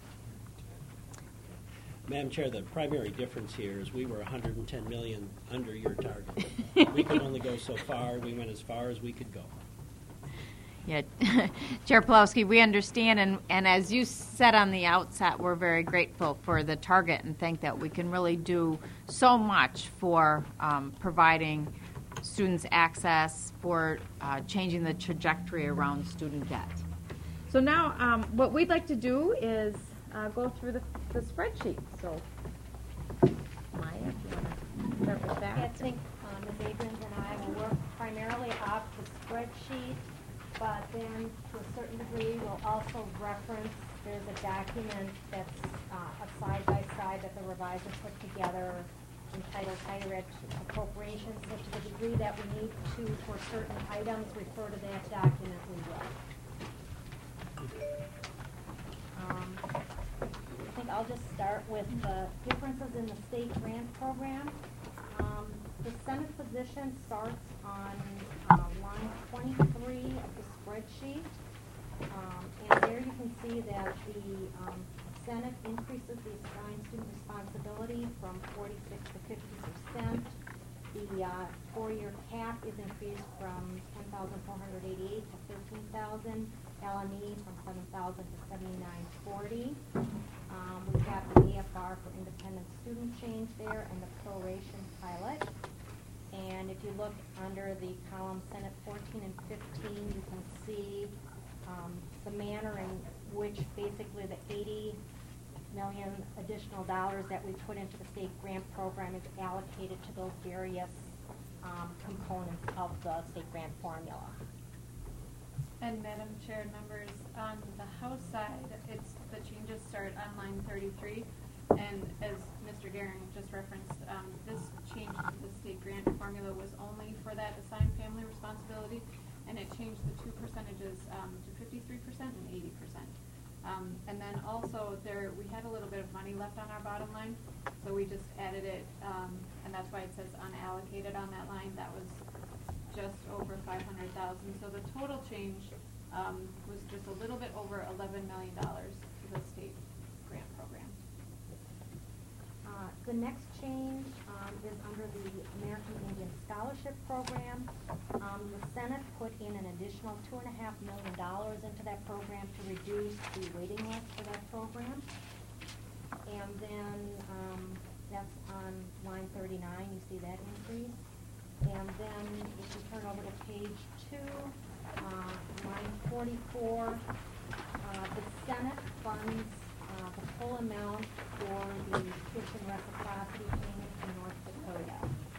Madam Chair, the primary difference here is we were one hundred ten million under your target. We could only go so far. We went as far as we could go. Yeah, Chair Pawlowski, we understand, and, and as you said on the outset, we're very grateful for the target and think that we can really do so much for um, providing students access, for uh, changing the trajectory around student debt. So now um, what we'd like to do is uh, go through the, the spreadsheet. So, Maya, if you want to start with that. I think um, Miz Abrams and I will work primarily off the spreadsheet, but then to a certain degree we'll also reference, there's a document that's uh, a side-by-side that the revisor put together entitled Higher Ed Appropriations. So to the degree that we need to, for certain items, refer to that document, we will. Um, I think I'll just start with the differences in the state grant program. Um, the Senate position starts on uh, line twenty-three of the spreadsheet. Um, and there you can see that the um, Senate increases the assigned student responsibility from forty-six to fifty percent. The uh, four-year cap is increased from ten thousand four hundred eighty-eight to thirteen thousand. L M E from seven thousand to seventy-nine forty. Um, we've got the A F R for independent student change there and the proration pilot. And if you look under the column Senate fourteen and fifteen, you can see um, the manner in which basically the eighty million additional dollars that we put into the state grant program is allocated to those various um, components of the state grant formula. And Madam Chair, members, on the House side, it's the changes start on line thirty-three, and as Mister Gehring just referenced, um, this change to the state grant formula was only for that assigned family responsibility, and it changed the two percentages um, to fifty-three percent and eighty percent. Um, and then also there, we had a little bit of money left on our bottom line, so we just added it, um, and that's why it says unallocated on that line. That was just over five hundred thousand. So the total change um, was just a little bit over eleven million dollars to the state grant program. Uh, the next change um, is under the American Indian Scholarship Program. Um, the Senate put in an additional two and a half million dollars into that program to reduce the waiting list for that program. And then um, that's on line thirty-nine. You see that increase. And then if you turn over to page two, uh, line forty-four, uh, the Senate funds uh, the full amount for the tuition reciprocity payment in North Dakota.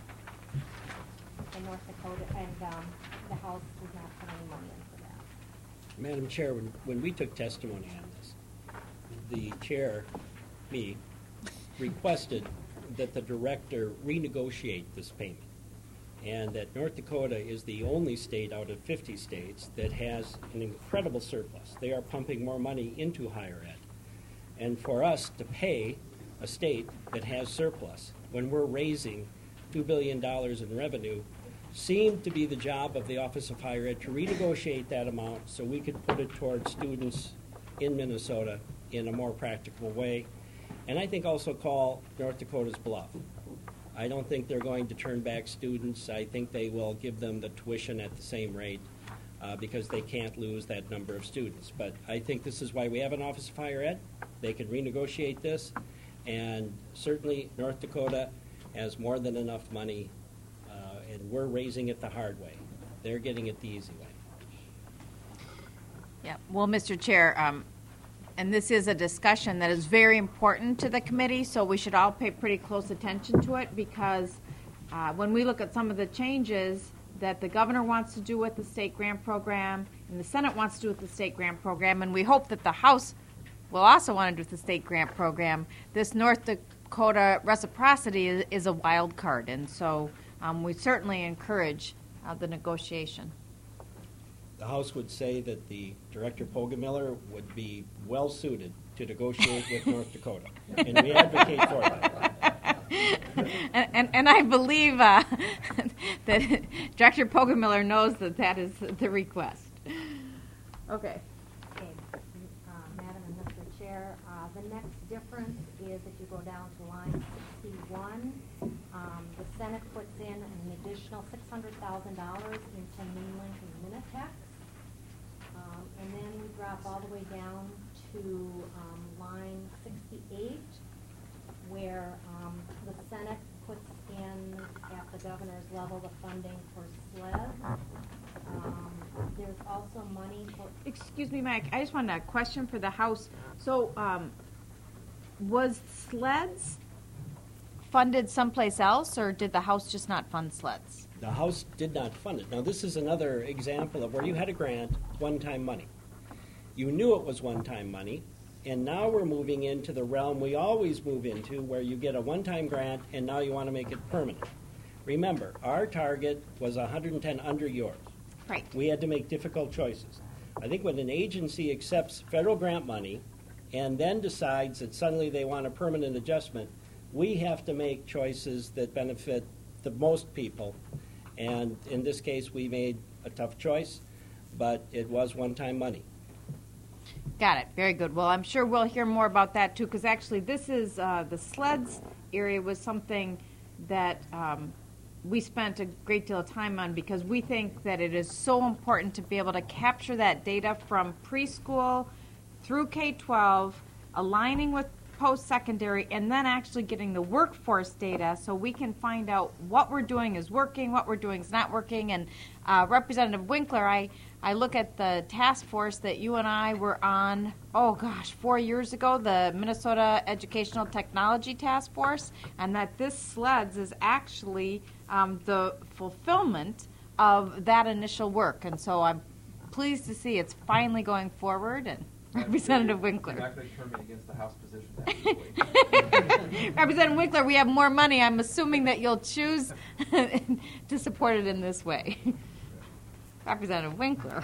In North Dakota, and um, the House does not put any money in for that. Madam Chair, when, when we took testimony on this, the chair, me, requested that the director renegotiate this payment, and that North Dakota is the only state out of fifty states that has an incredible surplus. They are pumping more money into higher ed. And for us to pay a state that has surplus when we're raising two billion dollars in revenue seemed to be the job of the Office of Higher Ed to renegotiate that amount so we could put it towards students in Minnesota in a more practical way. And I think also call North Dakota's bluff. I don't think they're going to turn back students. I think they will give them the tuition at the same rate uh, because they can't lose that number of students. But I think this is why we have an Office of Higher Ed. They can renegotiate this. And certainly North Dakota has more than enough money, uh, and we're raising it the hard way. They're getting it the easy way. Yeah. Well, Mister Chair, um, and this is a discussion that is very important to the committee, so we should all pay pretty close attention to it, because uh, when we look at some of the changes that the governor wants to do with the state grant program and the Senate wants to do with the state grant program, and we hope that the House will also want to do with the state grant program, this North Dakota reciprocity is, is a wild card, and so um, we certainly encourage uh, the negotiation. The House would say that the Director Poggemiller would be well suited to negotiate with North Dakota, and we advocate for that. and, and, and I believe uh, that Director Poggemiller knows that that is the request. Okay. Okay, uh, Madam and Mister Chair, uh, the next difference is if you go down to line sixty-one, um, the Senate puts in an additional six hundred thousand dollars into Mainland and Minnetex. Um, and then we drop all the way down to um, line sixty-eight, where um, the Senate puts in, at the governor's level, the funding for SLED. Um, there's also money for... Excuse me, Mike, I just wanted a question for the House. So um, was SLEDs funded someplace else, or did the House just not fund SLEDs? The House did not fund it. Now, this is another example of where you had a grant, one-time money. You knew it was one-time money, and now we're moving into the realm we always move into, where you get a one-time grant, and now you want to make it permanent. Remember, our target was one hundred ten under yours. Right. We had to make difficult choices. I think when an agency accepts federal grant money and then decides that suddenly they want a permanent adjustment, we have to make choices that benefit the most people. And in this case, we made a tough choice, but it was one-time money. Got it. Very good. Well, I'm sure we'll hear more about that, too, because actually this is, uh, the SLEDs area was something that um, we spent a great deal of time on, because we think that it is so important to be able to capture that data from preschool through K twelve, aligning with post-secondary, and then actually getting the workforce data so we can find out what we're doing is working, what we're doing is not working. And uh, Representative Winkler, I, I look at the task force that you and I were on, oh gosh, four years ago, the Minnesota Educational Technology Task Force, and that this SLEDS is actually um, the fulfillment of that initial work. And so I'm pleased to see it's finally going forward. And Representative Winkler. You're not going to turn me against the House position that easily. Representative Winkler, we have more money. I'm assuming that you'll choose to support it in this way. Representative Winkler.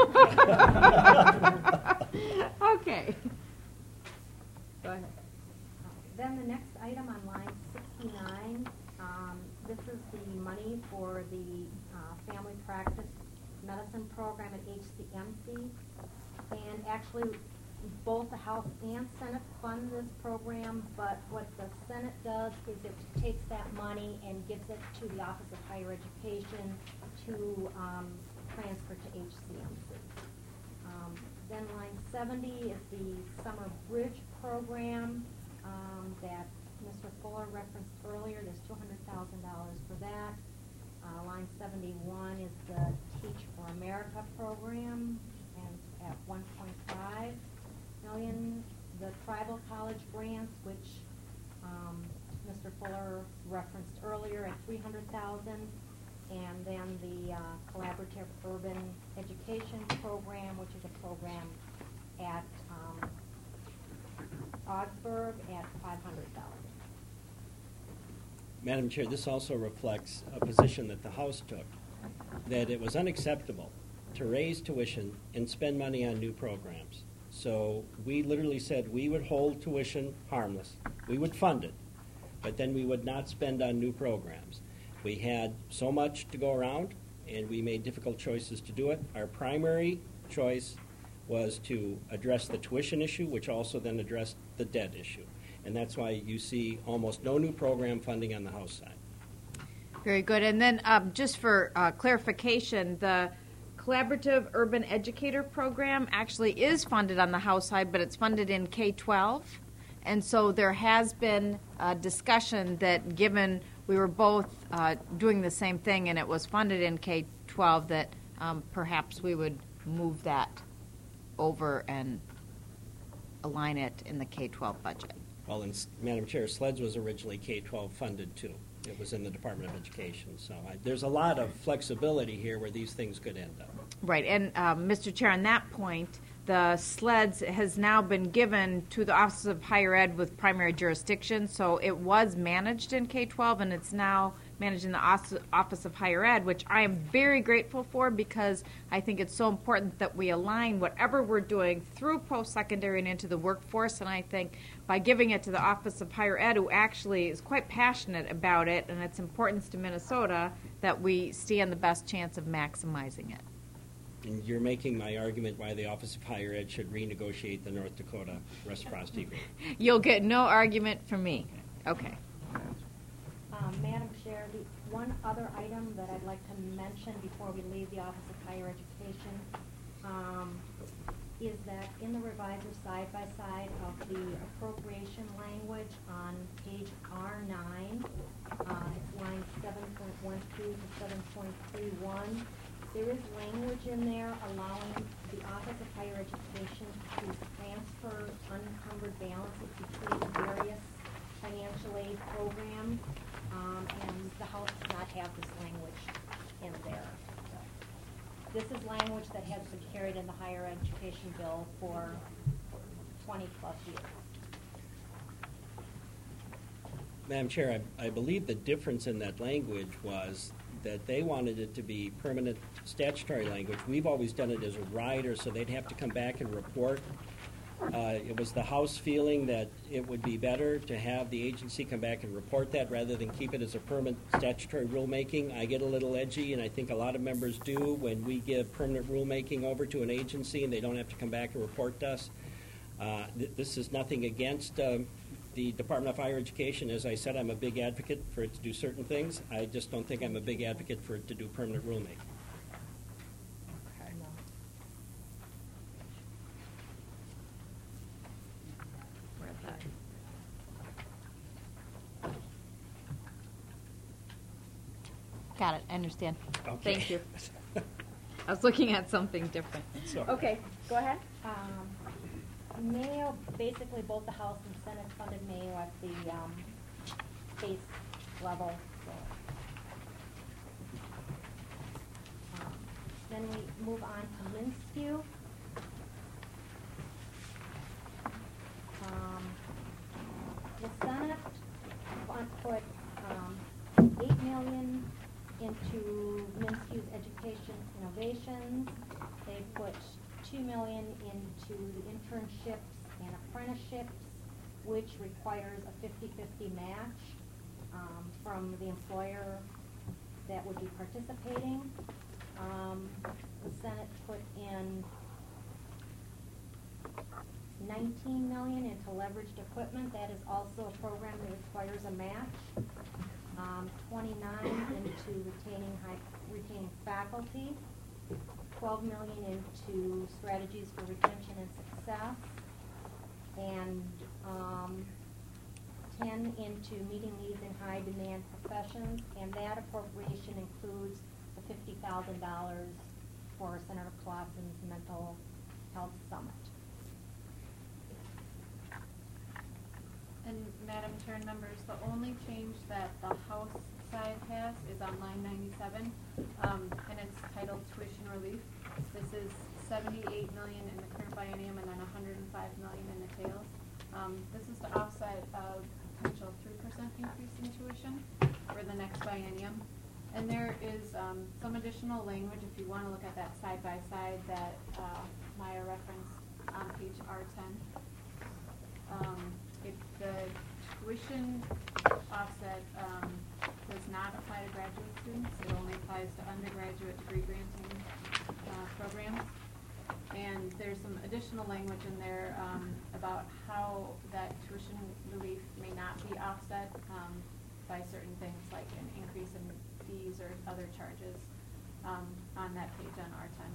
Okay. Go ahead. Then the next item on line sixty-nine, um, this is the money for the uh, family practice medicine program at H C M C. And actually, both the House and Senate fund this program, but what the Senate does is it takes that money and gives it to the Office of Higher Education to um, transfer to H C M C. Um, then line seventy is the Summer Bridge program um, that Mister Fuller referenced earlier. There's two hundred thousand dollars for that. Uh, line seventy-one is the Teach for America program, and at one point five million, the tribal college grants, which um, Mister Fuller referenced earlier, at three hundred thousand, and then the uh, collaborative urban education program, which is a program at um, Augsburg, at five hundred thousand. Madam Chair, this also reflects a position that the House took, that it was unacceptable to raise tuition and spend money on new programs. So we literally said we would hold tuition harmless. We would fund it, but then we would not spend on new programs. We had so much to go around, and we made difficult choices to do it. Our primary choice was to address the tuition issue, which also then addressed the debt issue. And that's why you see almost no new program funding on the House side. Very good. And then um, just for uh, clarification, the Collaborative Urban Educator Program actually is funded on the House side, but it's funded in K twelve. And so there has been a discussion that given we were both uh, doing the same thing and it was funded in K twelve, that um, perhaps we would move that over and align it in the K twelve budget. Well, in, Madam Chair, SLEDS was originally K twelve funded too. It was in the Department of Education. So I, there's a lot of flexibility here where these things could end up. Right. And um, Mister Chair, on that point, the SLEDS has now been given to the Office of Higher Ed with primary jurisdiction. So it was managed in K twelve, and it's now managed in the Office of Higher Ed, which I am very grateful for, because I think it's so important that we align whatever we're doing through post-secondary and into the workforce. And I think by giving it to the Office of Higher Ed, who actually is quite passionate about it and its importance to Minnesota, that we stand the best chance of maximizing it. And you're making my argument why the Office of Higher Ed should renegotiate the North Dakota reciprocity agreement. You'll get no argument from me. Okay. Um, Madam Chair, the one other item that I'd like to mention before we leave the Office of Higher Education um, is that in the revisor side-by-side of the appropriation language on page R nine, uh, it's line seven point one two to seven point three one, there is language in there allowing the Office of Higher Education to transfer unencumbered balances between various financial aid programs. Um, and the House does not have this language in there. So this is language that has been carried in the higher education bill for twenty plus years. Madam Chair, I, I believe the difference in that language was that they wanted it to be permanent statutory language. We've always done it as a rider, so they'd have to come back and report. Uh, it was the House feeling that it would be better to have the agency come back and report that rather than keep it as a permanent statutory rulemaking. I get a little edgy, and I think a lot of members do, when we give permanent rulemaking over to an agency and they don't have to come back and report to us. Uh, th- this is nothing against um, the Department of Higher Education. As I said, I'm a big advocate for it to do certain things. I just don't think I'm a big advocate for it to do permanent rulemaking. Got it, I understand. Okay. Thank you. I was looking at something different. Sorry. Okay, go ahead. Um, Mayo, basically both the House and Senate funded Mayo at the um, base level. So. Um, then we move on to Minskew. Um, the Senate put um, eight million into Minskew's education innovations. They put two million into the internships and apprenticeships, which requires a fifty-fifty match um, from the employer that would be participating. Um, the Senate put in nineteen million into leveraged equipment. That is also a program that requires a match. Um, twenty-nine into retaining high, retaining faculty. twelve million into strategies for retention and success. And um, ten into meeting needs in high demand professions. And that appropriation includes the fifty thousand dollars for Senator Clausen's Mental Health Summit. And Madam Chair and members, the only change that the House side has is on line ninety-seven, um, and it's titled tuition relief. This is seventy-eight million in the current biennium and then one hundred five million in the tails. Um, this is to offset a potential three percent increase in tuition for the next biennium. And there is um, some additional language if you want to look at that side by side that uh, Maya referenced on page R ten. Um, If the tuition offset um, does not apply to graduate students, it only applies to undergraduate degree granting uh, programs. And there's some additional language in there um, about how that tuition relief may not be offset um, by certain things like an increase in fees or other charges um, on that page on R ten.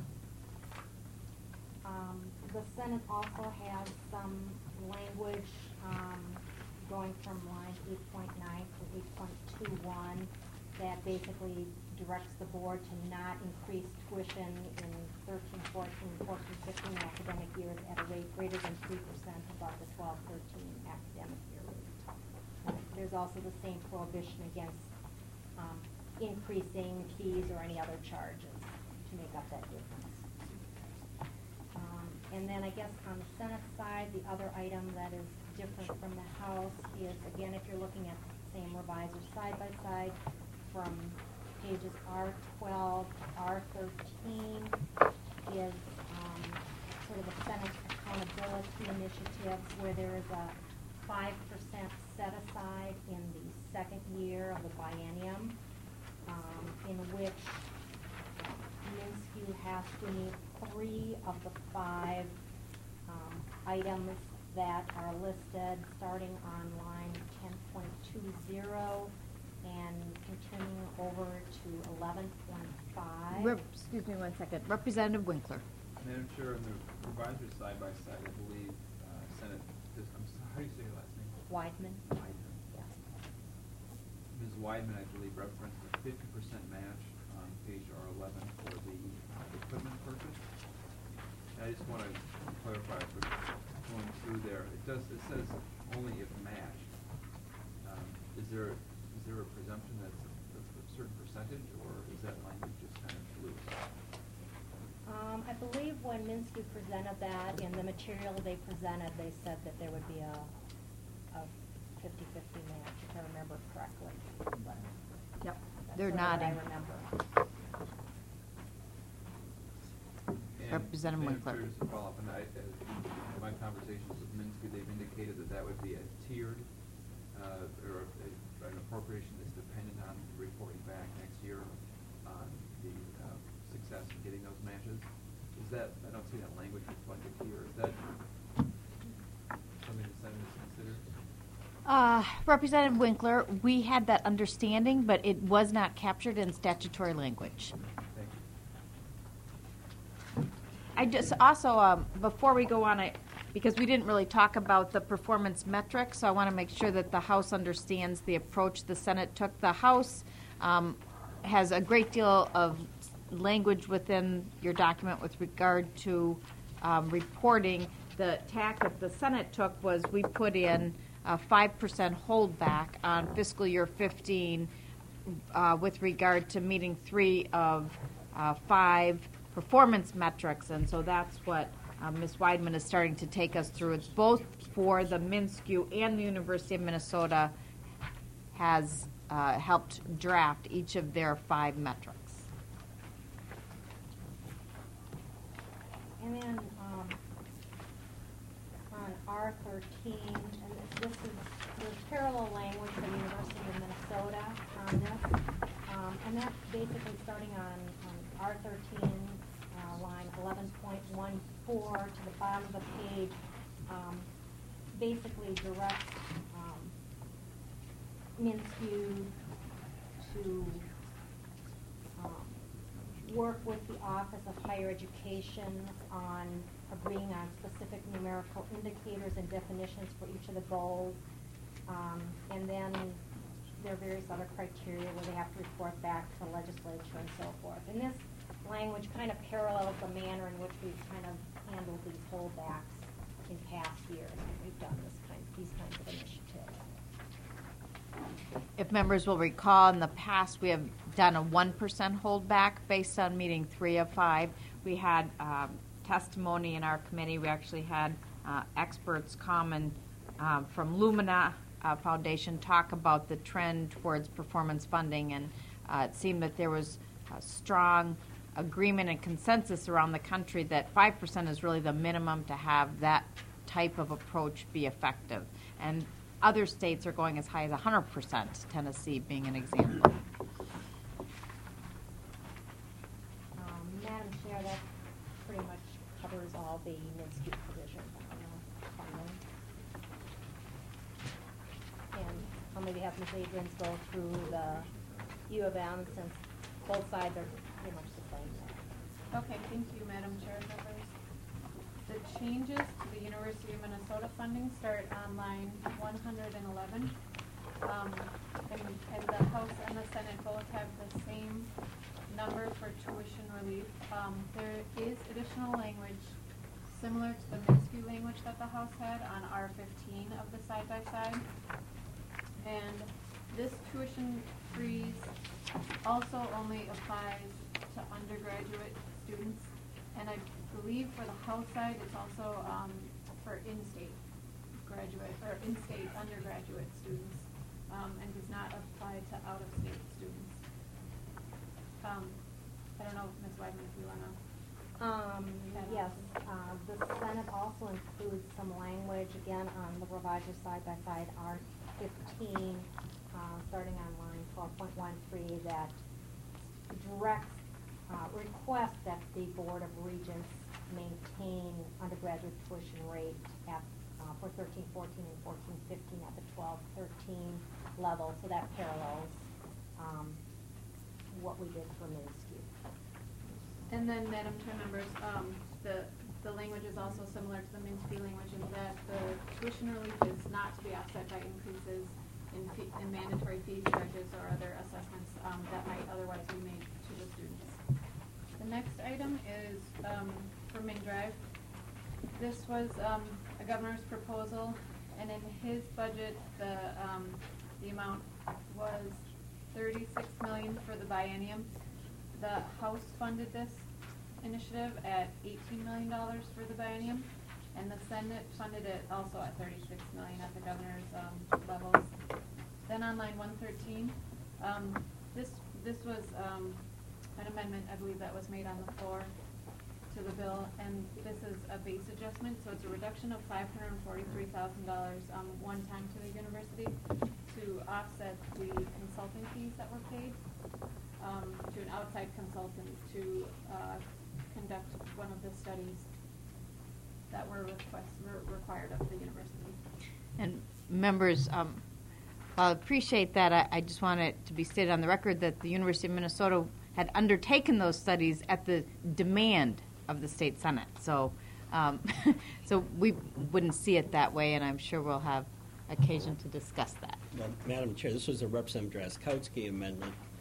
Um, the Senate also has some language um, going from line eight point nine to eight point two one that basically directs the board to not increase tuition in thirteen fourteen, fourteen fifteen academic years at a rate greater than three percent above the twelve thirteen academic year rate. And there's also the same prohibition against um, increasing fees or any other charges to make up that difference. Um, and then I guess on the Senate side, the other item that is different from the House is, again, if you're looking at the same revisor side by side, from pages R twelve to R thirteen is um, sort of a Senate accountability initiative where there is a five percent set aside in the second year of the biennium, um, in which Minskew has to meet three of the five um, items that are listed, starting on line ten point two zero and continuing over to eleven point five. Rep- excuse me one second. Representative Winkler. Madam Chair, on the revisers side by side, I believe uh, Senate, is, I'm sorry, how do you say your last name? Weidman. Weidman. Yes. Miz Weidman, I believe, referenced a fifty percent match on page R eleven for the uh, equipment purchase. And I just want to clarify, for going through there, it does, it says only if matched. Um, is there, is there a presumption that's a, that's a certain percentage, or is that language just kind of loose? Um, I believe when Minskew presented that, in the material they presented, they said that there would be a, a fifty-fifty match, if I remember correctly. But Yep, that's they're sort of what nodding. I remember. And Representative Madam Winkler. Chair, just to follow up, and I, uh, in my conversations with Minsky, they've indicated that that would be a tiered, uh, or a, an appropriation that's dependent on reporting back next year on the uh, success of getting those matches. Is that, I don't see that language reflected here. Is that something the Senate is considered? Uh, Representative Winkler, we had that understanding, but it was not captured in statutory language. Thank you. I just also, um, before we go on, I, because we didn't really talk about the performance metrics, so I want to make sure that the House understands the approach the Senate took. The House um, has a great deal of language within your document with regard to um, reporting. The tack that the Senate took was we put in a five percent holdback on fiscal year fifteen uh, with regard to meeting three of uh, five performance metrics, and so that's what uh, Miz Weidman is starting to take us through. It's both for the MnSCU and the University of Minnesota has uh, helped draft each of their five metrics. And then um, on R thirteen, and this, this is there's parallel language for the University of Minnesota on this, um, and that's basically starting on, on R thirteen, uh, line eleven point one four to the bottom of the page, um, basically directs um, MnSCU to um, work with the Office of Higher Education on agreeing on specific numerical indicators and definitions for each of the goals. Um, and then there are various other criteria where they have to report back to the legislature and so forth. And this language kind of parallels the manner in which we've kind of handled these holdbacks in past years. We've done this kind, these kinds of initiatives. If members will recall, in the past we have done a one percent holdback based on meeting three of five. We had um, testimony in our committee. We actually had uh, experts come and um, from Lumina uh, Foundation talk about the trend towards performance funding, and uh, it seemed that there was a strong agreement and consensus around the country that five percent is really the minimum to have that type of approach be effective. And other states are going as high as one hundred percent, Tennessee being an example. Um, Madam Chair, that pretty much covers all the MnSCU provisions on the funding. And I'll maybe have Miz Adrians go through the U of M since both sides are pretty much the same. Okay, thank you, Madam Chair. Members. The changes to the University of Minnesota funding start on line one hundred eleven. Um, and, and the House and the Senate both have the same number for tuition relief. Um, there is additional language similar to the MnSCU language that the House had on R fifteen of the side-by-side. And this tuition freeze also only applies to undergraduate students, and I believe for the House side it's also um, for in-state graduate or in-state undergraduate students, um, and does not apply to out-of-state students. Um, I don't know, Miz Weidman, if you want to. Um, yes, uh, the Senate also includes some language again on the revised side-by-side R fifteen, uh, starting on line twelve point one three, that directs, uh, requests that the Board of Regents maintain undergraduate tuition rate at uh, for thirteen fourteen and fourteen fifteen at the twelve thirteen level. So that parallels um, what we did for MnSCU. And then, Madam Chair, members, um, the the language is also similar to the MnSCU language in that the tuition relief is not to be offset by increases in, fee, in mandatory fees, charges, or other assessments um, that might otherwise be made to the students. The next item is um, for MnDrive. This was um, a governor's proposal, and in his budget, the um, the amount was thirty-six million dollars for the biennium. The House funded this initiative at eighteen million dollars for the biennium, and the Senate funded it also at thirty-six million dollars at the governor's um, levels. Then on line one thirteen, um, this this was um, an amendment, I believe, that was made on the floor to the bill, and this is a base adjustment, so it's a reduction of five hundred forty-three thousand dollars um, one time to the university to offset the consulting fees that were paid um, to an outside consultant to uh, conduct one of the studies that were request, were required of the university. And members, um, I appreciate that. I, I just want it to be stated on the record that the University of Minnesota had undertaken those studies at the demand of the state Senate. So, um, so we wouldn't see it that way, and I'm sure we'll have occasion to discuss that. Well, Madam Chair, this was a Representative Drazkowski amendment.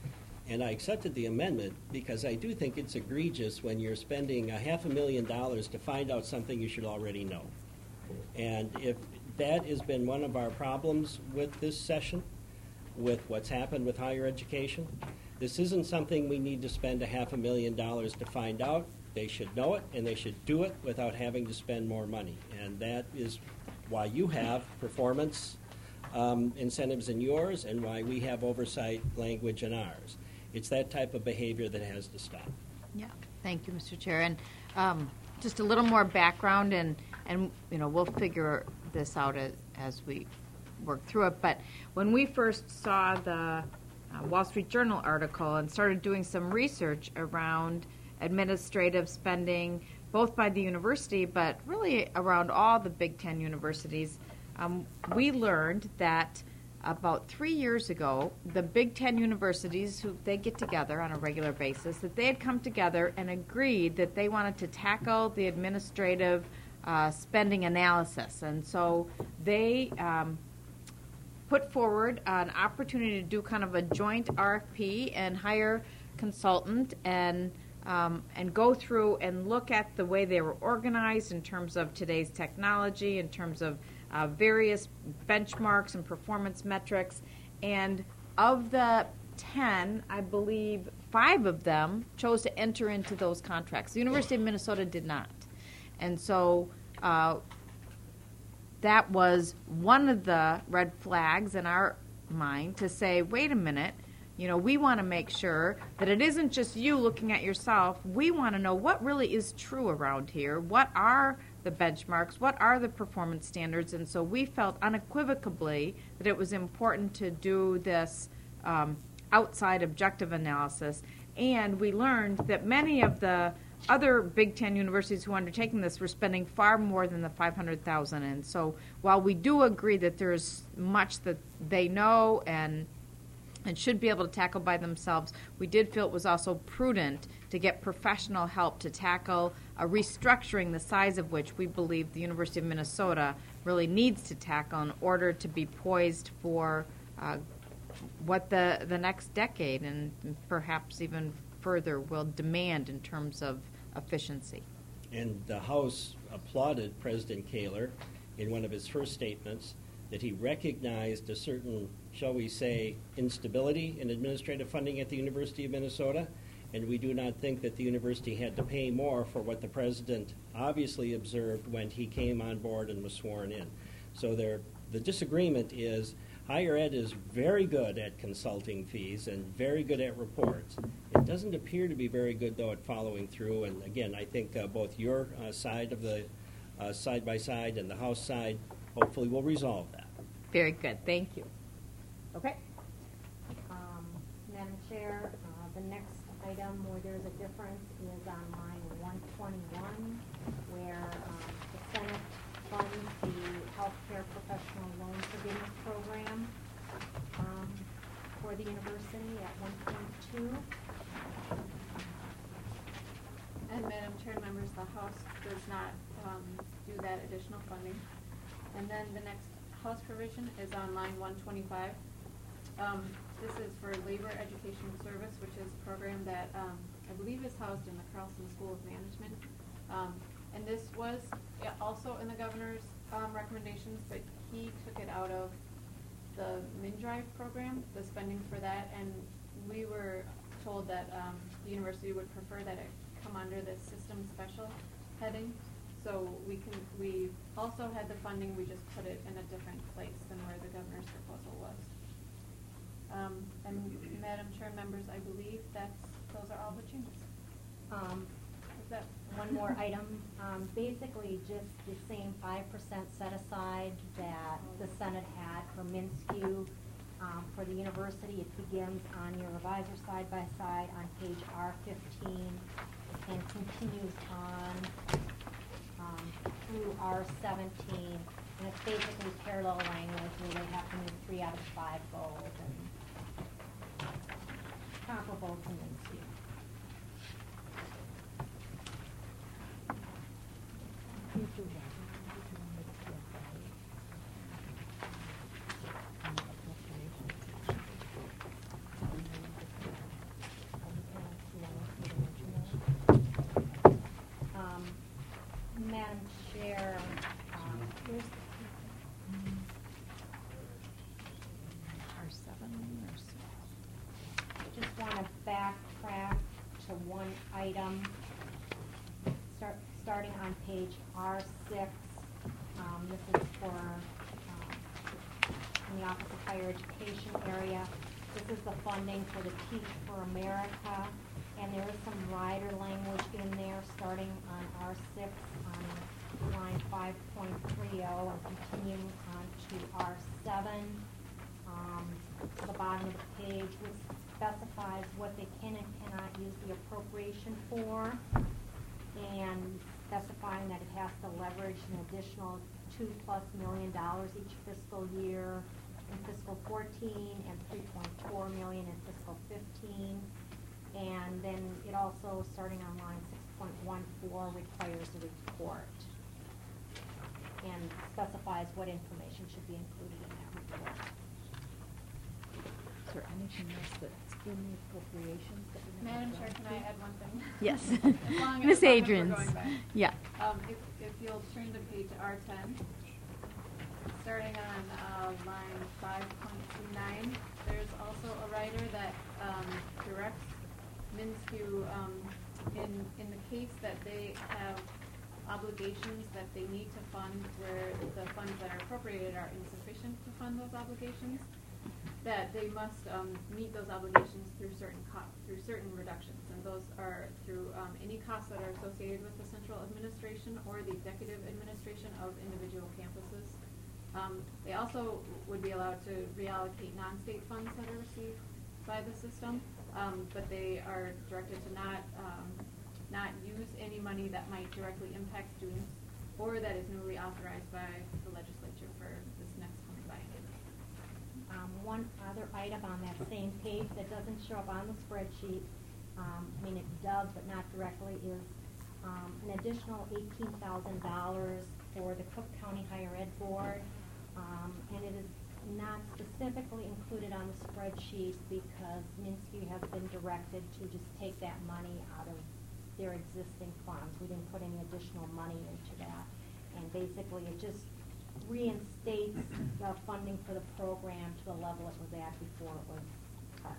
And I accepted the amendment because I do think it's egregious when you're spending a half a million dollars to find out something you should already know. And if that has been one of our problems with this session, with what's happened with higher education, this isn't something we need to spend a half a million dollars to find out. They should know it, and they should do it without having to spend more money. And that is why you have performance um, incentives in yours and why we have oversight language in ours. It's that type of behavior that has to stop. Yeah, thank you, Mister Chair. And um, just a little more background, and, and you know, we'll figure this out as, as we work through it. But when we first saw the uh, Wall Street Journal article and started doing some research around administrative spending, both by the university, but really around all the Big Ten universities, um, we learned that about three years ago, the Big Ten universities, who they get together on a regular basis, that they had come together and agreed that they wanted to tackle the administrative uh, spending analysis. And so they um, put forward an opportunity to do kind of a joint R F P and hire consultant and um, and go through and look at the way they were organized in terms of today's technology, in terms of uh, various benchmarks and performance metrics. And of the ten, I believe five of them chose to enter into those contracts. The University of Minnesota did not. And so uh, that was one of the red flags in our mind to say, wait a minute, you know, we want to make sure that it isn't just you looking at yourself. We want to know what really is true around here. What are the benchmarks? What are the performance standards? And so we felt unequivocally that it was important to do this um, outside objective analysis. And we learned that many of the other Big Ten universities who are undertaking this were spending far more than the five hundred thousand dollars. And so while we do agree that there's much that they know and and should be able to tackle by themselves, we did feel it was also prudent to get professional help to tackle a restructuring the size of which we believe the University of Minnesota really needs to tackle in order to be poised for uh, what the, the next decade and perhaps even further will demand in terms of efficiency. And the House applauded President Kaler in one of his first statements that he recognized a certain, shall we say, instability in administrative funding at the University of Minnesota, and we do not think that the university had to pay more for what the president obviously observed when he came on board and was sworn in. So there, the disagreement is higher ed is very good at consulting fees and very good at reports. It doesn't appear to be very good, though, at following through, and again, I think uh, both your uh, side of the uh, side-by-side and the House side hopefully will resolve that. Very good. Thank you. Okay. Um, Madam Chair, uh, the next item where there's a difference is on line one twenty-one, where um, the Senate funds the healthcare professional loan forgiveness program um, for the university at one point two. And Madam Chair, members, the House does not um, do that additional funding. And then the next House provision is on line one twenty-five. Um, this is for Labor Education Service, which is a program that um, I believe is housed in the Carlson School of Management. Um, and this was also in the governor's um, recommendations, but he took it out of the MnDRIVE program, the spending for that, and we were told that um, the university would prefer that it come under the system special heading. So we can, we also had the funding, we just put it in a different place than where the governor's proposal was. Um, and Madam Chair, members, I believe that's, those are all the changes. Um, Is that one more item, um, basically just the same five percent set aside that the Senate had for MnSCU um, for the university. It begins on your revisor side by side on page R fifteen and continues on Um, through R seventeen, and it's basically parallel language where they have to move three out of five goals and comparable to MnSCU. item, start, starting on page R six. Um, this is for, um, in the Office of Higher Education area. This is the funding for the Teach for America, and there is some rider language in there starting on R six on line five point three oh and continuing on to R seven. Um, to the bottom of the page, which specifies what they can and cannot use the appropriation for, and specifying that it has to leverage an additional two plus million dollars each fiscal year in fiscal fourteen and three point four million in fiscal fifteen. And then it also, starting on line six point one four, requires a report and specifies what information should be included in that report. Is there anything else that's in the appropriations that we Madam Chair, can I add one thing? Yes. As long as- Miss as long as we're Adrians. going back. Yeah. Um, if, if you'll turn to page R ten, starting on uh, line five point two nine, there's also a rider that um, directs MnSCU um, in in the case that they have obligations that they need to fund where the funds that are appropriated are insufficient to fund those obligations, that they must um, meet those obligations through certain co- through certain reductions, and those are through um, any costs that are associated with the central administration or the executive administration of individual campuses. Um, they also would be allowed to reallocate non-state funds that are received by the system, um, but they are directed to not um, not use any money that might directly impact students or that is newly authorized by the legislature for this next coming biennium. Um, one other item on that same page that doesn't show up on the spreadsheet, um, I mean it does but not directly, is um, an additional eighteen thousand dollars for the Cook County Higher Ed Board, um, and it is not specifically included on the spreadsheet because MnSCU has been directed to just take that money out of their existing funds. We didn't put any additional money into that, and basically it just reinstates the funding for the program to the level it was at before it was cut.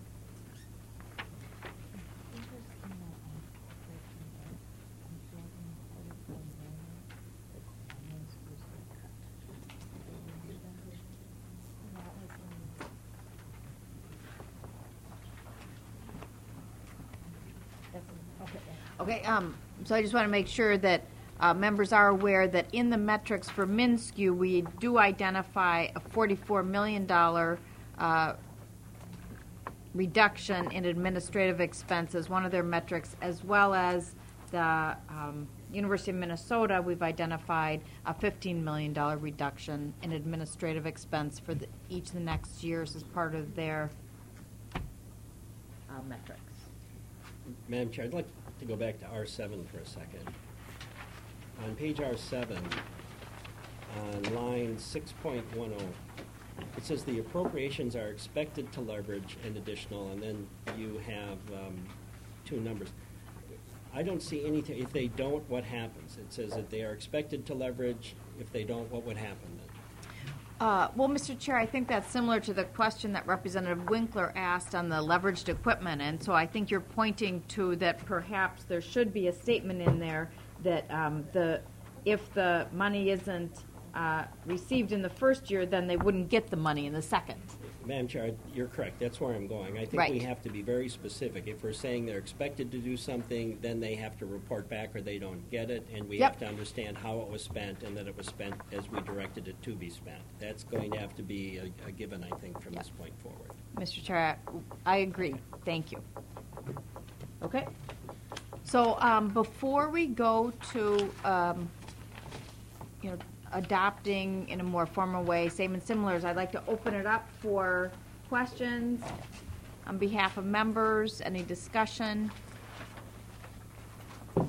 Okay, um, so I just want to make sure that uh, members are aware that in the metrics for MnSCU, we do identify a forty-four million dollars uh, reduction in administrative expenses, one of their metrics, as well as the um, University of Minnesota, we've identified a fifteen million dollars reduction in administrative expense for the, each of the next years as part of their uh, metrics. Madam Chair, I'd like to go back to R seven for a second. On page R seven, on line six point one oh, it says the appropriations are expected to leverage an additional, and then you have um, two numbers. I don't see anything. If they don't, what happens? It says that they are expected to leverage. If they don't, what would happen then? Uh, well, Mister Chair, I think that's similar to the question that Representative Winkler asked on the leveraged equipment, and so I think you're pointing to that perhaps there should be a statement in there that um, the if the money isn't uh, received in the first year, then they wouldn't get the money in the second. Madam Chair, you're correct. That's where I'm going. I think Right. we have to be very specific. If we're saying they're expected to do something, then they have to report back or they don't get it, and we Yep. have to understand how it was spent and that it was spent as we directed it to be spent. That's going to have to be a, a given, I think, from Yep. this point forward. Mister Chair, I, I agree. Thank you. Okay. So um, before we go to, um, you know, adopting in a more formal way same and similars, I'd like to open it up for questions on behalf of members. Any discussion? I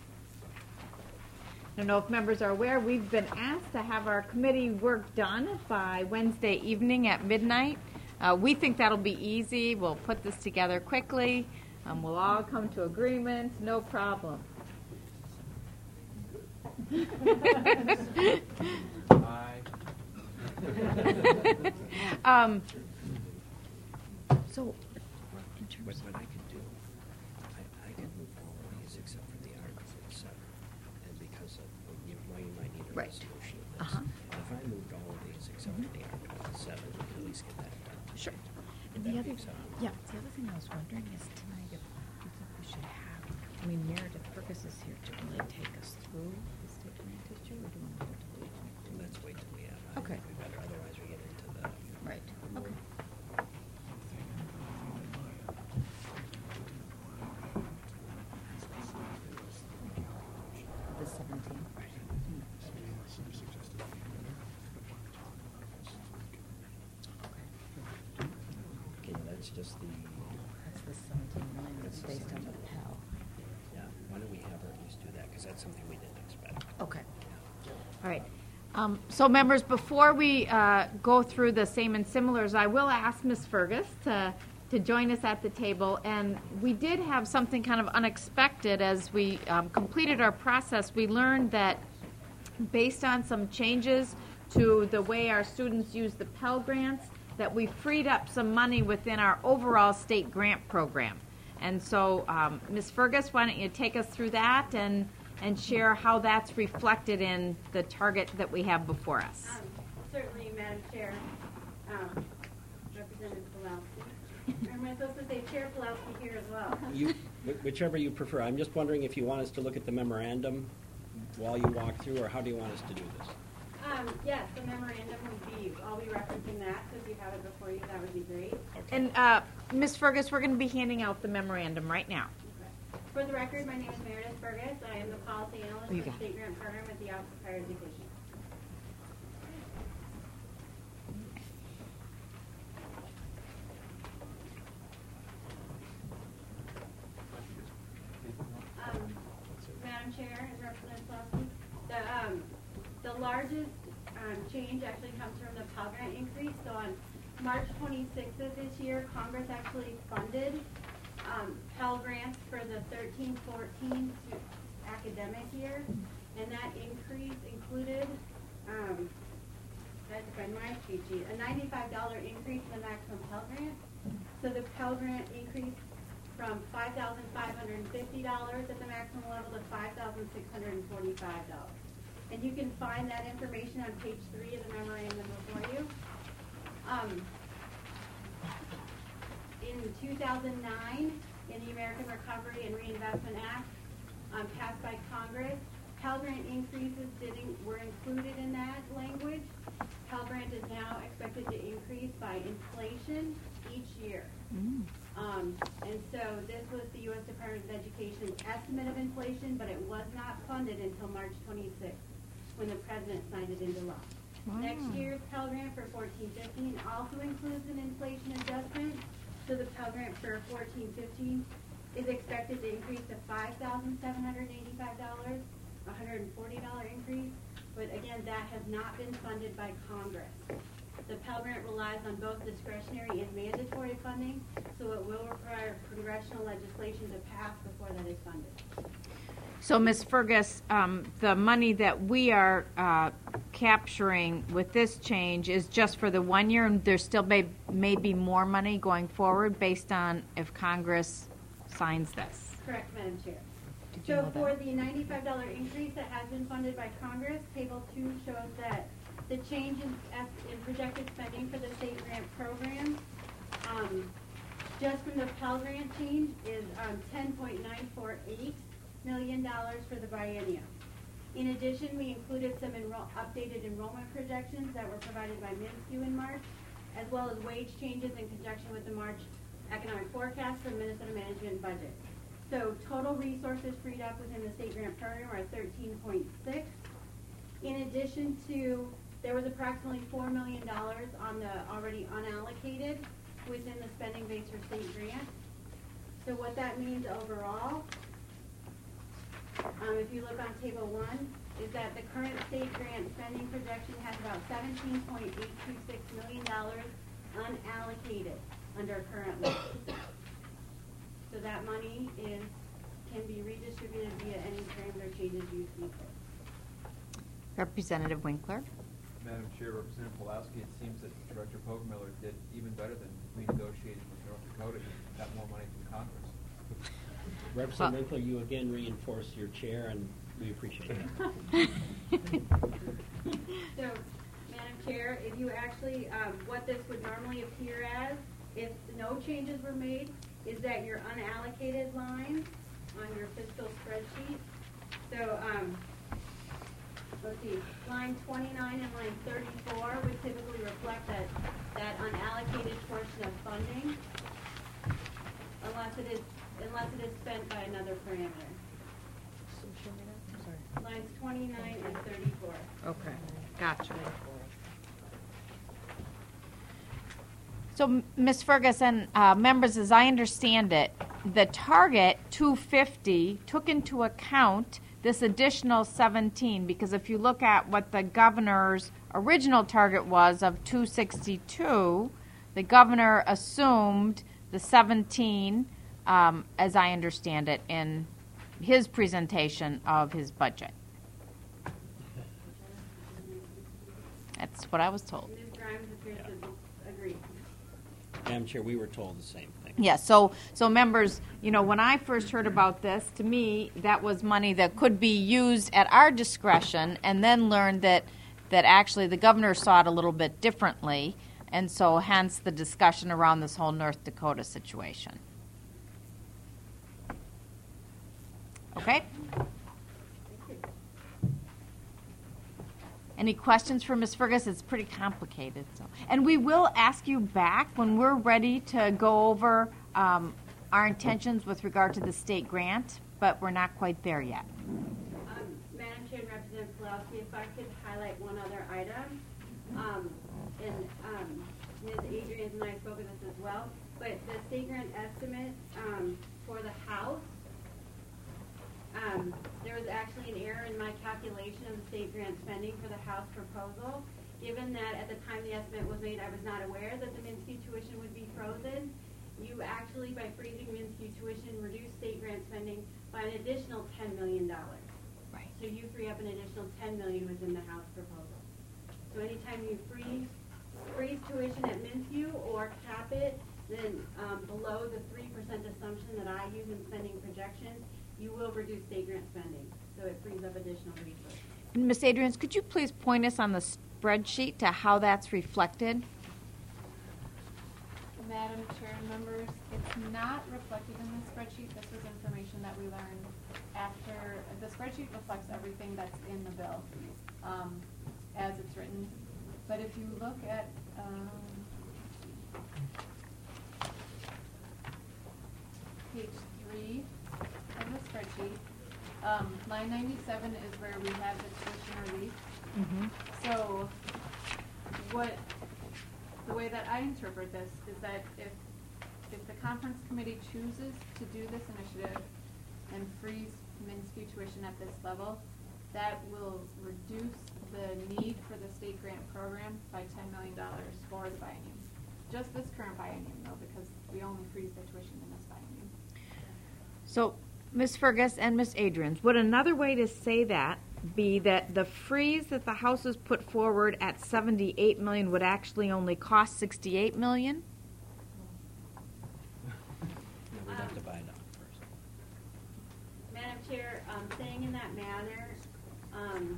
don't know if members are aware, we've been asked to have our committee work done by Wednesday evening at midnight. Uh, we think that'll be easy. We'll put this together quickly. Um, we'll all come to agreement. No problem. um, so, in terms What, what I could do, I, I could move the Right. resolution of this. Uh-huh. If I moved all of these except for the Article seven, we can at least get that done. Sure. Would And the that other, be acceptable? yeah, the other thing I was wondering is tonight if you think we should have, I mean, Meredith Fergus is here to really take us through the state grant issue, or do we want to wait? Let's wait till we have. I Okay. think we better, otherwise we get into the. Right, okay. The seventeenth. Okay, that's just the. That's the seventeen million that's That's the based on the Pell. Yeah, why don't we have her at least do that, because that's something we didn't expect. Okay. All right. Um, so members, before we uh, go through the same and similars, I will ask Miz Fergus to, to join us at the table. And we did have something kind of unexpected as we um, completed our process. We learned that based on some changes to the way our students use the Pell Grants, that we freed up some money within our overall state grant program. And so, um, Miz Fergus, why don't you take us through that and and share how that's reflected in the target that we have before us. Um, certainly, Madam Chair, um, Representative Pulowski. Or am I supposed to say Chair Pulowski here as well? You, wh- whichever you prefer. I'm just wondering if you want us to look at the memorandum while you walk through, or how do you want us to do this? Um, yes, the memorandum would be, I'll be referencing that, so if you have it before you, that would be great. And uh, Miz Fergus, we're going to be handing out the memorandum right now. For the record, my name is Meredith Fergus. I am the policy analyst Oh, you for the got it. state grant program at the Office of Higher Education. Um, Madam Chair and Representative Pulaski, the, um, the largest um, change actually comes from the Pell Grant increase. So on March twenty-sixth of this year, Congress actually funded um, Pell Grants for the thirteen fourteen academic year, and that increase included, um, I had to find my cheat sheet, a ninety-five dollars increase in the maximum Pell Grant. So the Pell Grant increased from five thousand five hundred fifty dollars at the maximum level to five thousand six hundred forty-five dollars. And you can find that information on page three of the memorandum before you. Um, in two thousand nine, in the American Recovery and Reinvestment Act, um, passed by Congress, Pell Grant increases didn't, were included in that language. Pell Grant is now expected to increase by inflation each year. Mm. Um, and so this was the U S Department of Education's estimate of inflation, but it was not funded until March twenty-sixth, when the President signed it into law. Wow. Next year's Pell Grant for fourteen fifteen also includes an inflation adjustment. So the Pell Grant for fourteen fifteen is expected to increase to five thousand seven hundred eighty-five dollars, a one hundred forty dollars increase. But again, that has not been funded by Congress. The Pell Grant relies on both discretionary and mandatory funding, so it will require congressional legislation to pass before that is funded. So, Miz Fergus, um, the money that we are uh, capturing with this change is just for the one year, and there still may, may be more money going forward based on if Congress signs this. Correct, Madam Chair. Did you So know for that? the ninety-five dollars increase that has been funded by Congress, Table two shows that the change in, in projected spending for the state grant program, um, just from the Pell Grant change, is um, ten point nine four eight million dollars for the biennium. In addition, we included some enroll, updated enrollment projections that were provided by MINSCU in March, as well as wage changes in conjunction with the March economic forecast for Minnesota Management Budget. So total resources freed up within the state grant program are thirteen point six. In addition to, there was approximately four million dollars on the already unallocated within the spending base for state grants. So what that means overall, um, if you look on table one, is that the current state grant spending projection has about seventeen point eight two six million dollars unallocated under current law. So that money is, can be redistributed via any parameter changes you see fit. Representative Winkler. Madam Chair, Representative Pulaski, it seems that Director Pogmiller did even better than renegotiating with North Dakota and got more money from Congress. Representative Winkler, you again reinforced your chair, and We appreciate that. So, Madam Chair, if you actually, um, what this would normally appear as, if no changes were made, is that your unallocated line on your fiscal spreadsheet. So, um, let's see, line twenty-nine and line thirty-four would typically reflect that, that unallocated portion of funding, unless it is, unless it is spent by another parameter. Lines twenty-nine and thirty-four. Okay, gotcha. So, Miz Ferguson, uh, members, as I understand it, the target two fifty took into account this additional seventeen, because if you look at what the governor's original target was of two sixty-two, the governor assumed the seventeen, um, as I understand it, in his presentation of his budget. That's what I was told. Miz Grimes appears to agree. Madam Chair, we were told the same thing. Yeah, so so members, you know, when I first heard about this, to me, that was money that could be used at our discretion, and then learned that that actually the governor saw it a little bit differently, and so hence the discussion around this whole North Dakota situation. Okay? Any questions for Miz Fergus? It's pretty complicated. So, and we will ask you back when we're ready to go over um, our intentions with regard to the state grant, but we're not quite there yet. Um, Madam Chair and Representative Pulaski, if I could highlight one other item, um, and um, Miz Adrians and I spoke of this as well, but the state grant estimate um, for the House, Um, there was actually an error in my calculation of the state grant spending for the House proposal. Given that at the time the estimate was made, I was not aware that the Minsky tuition would be frozen. You actually, by freezing Minsky tuition, reduced state grant spending by an additional ten million dollars. Right. So you free up an additional ten million dollars within the House proposal. So anytime you freeze, freeze tuition at Minsky or cap it, then um, below the three percent assumption that I use in spending projections, you will reduce state grant spending, so it frees up additional resources. And Miz Adrians, could you please point us on the spreadsheet to how that's reflected? Madam Chair and members, it's not reflected in the spreadsheet. This is information that we learned after. The spreadsheet reflects everything that's in the bill um, as it's written. But if you look at um, page three of the spreadsheet, um, line ninety-seven is where we have the tuition relief. Mm-hmm. So what the way that I interpret this is that if if the conference committee chooses to do this initiative and freeze Minsky tuition at this level, that will reduce the need for the state grant program by ten million dollars for the biennium. Just this current biennium, though, because we only freeze the tuition in this biennium. So, Miz Fergus and Miz Adrians, would another way to say that be that the freeze that the House has put forward at seventy-eight million dollars would actually only cost sixty-eight million dollars? We'd have to buy it out first. Madam Chair, um, saying in that manner, um,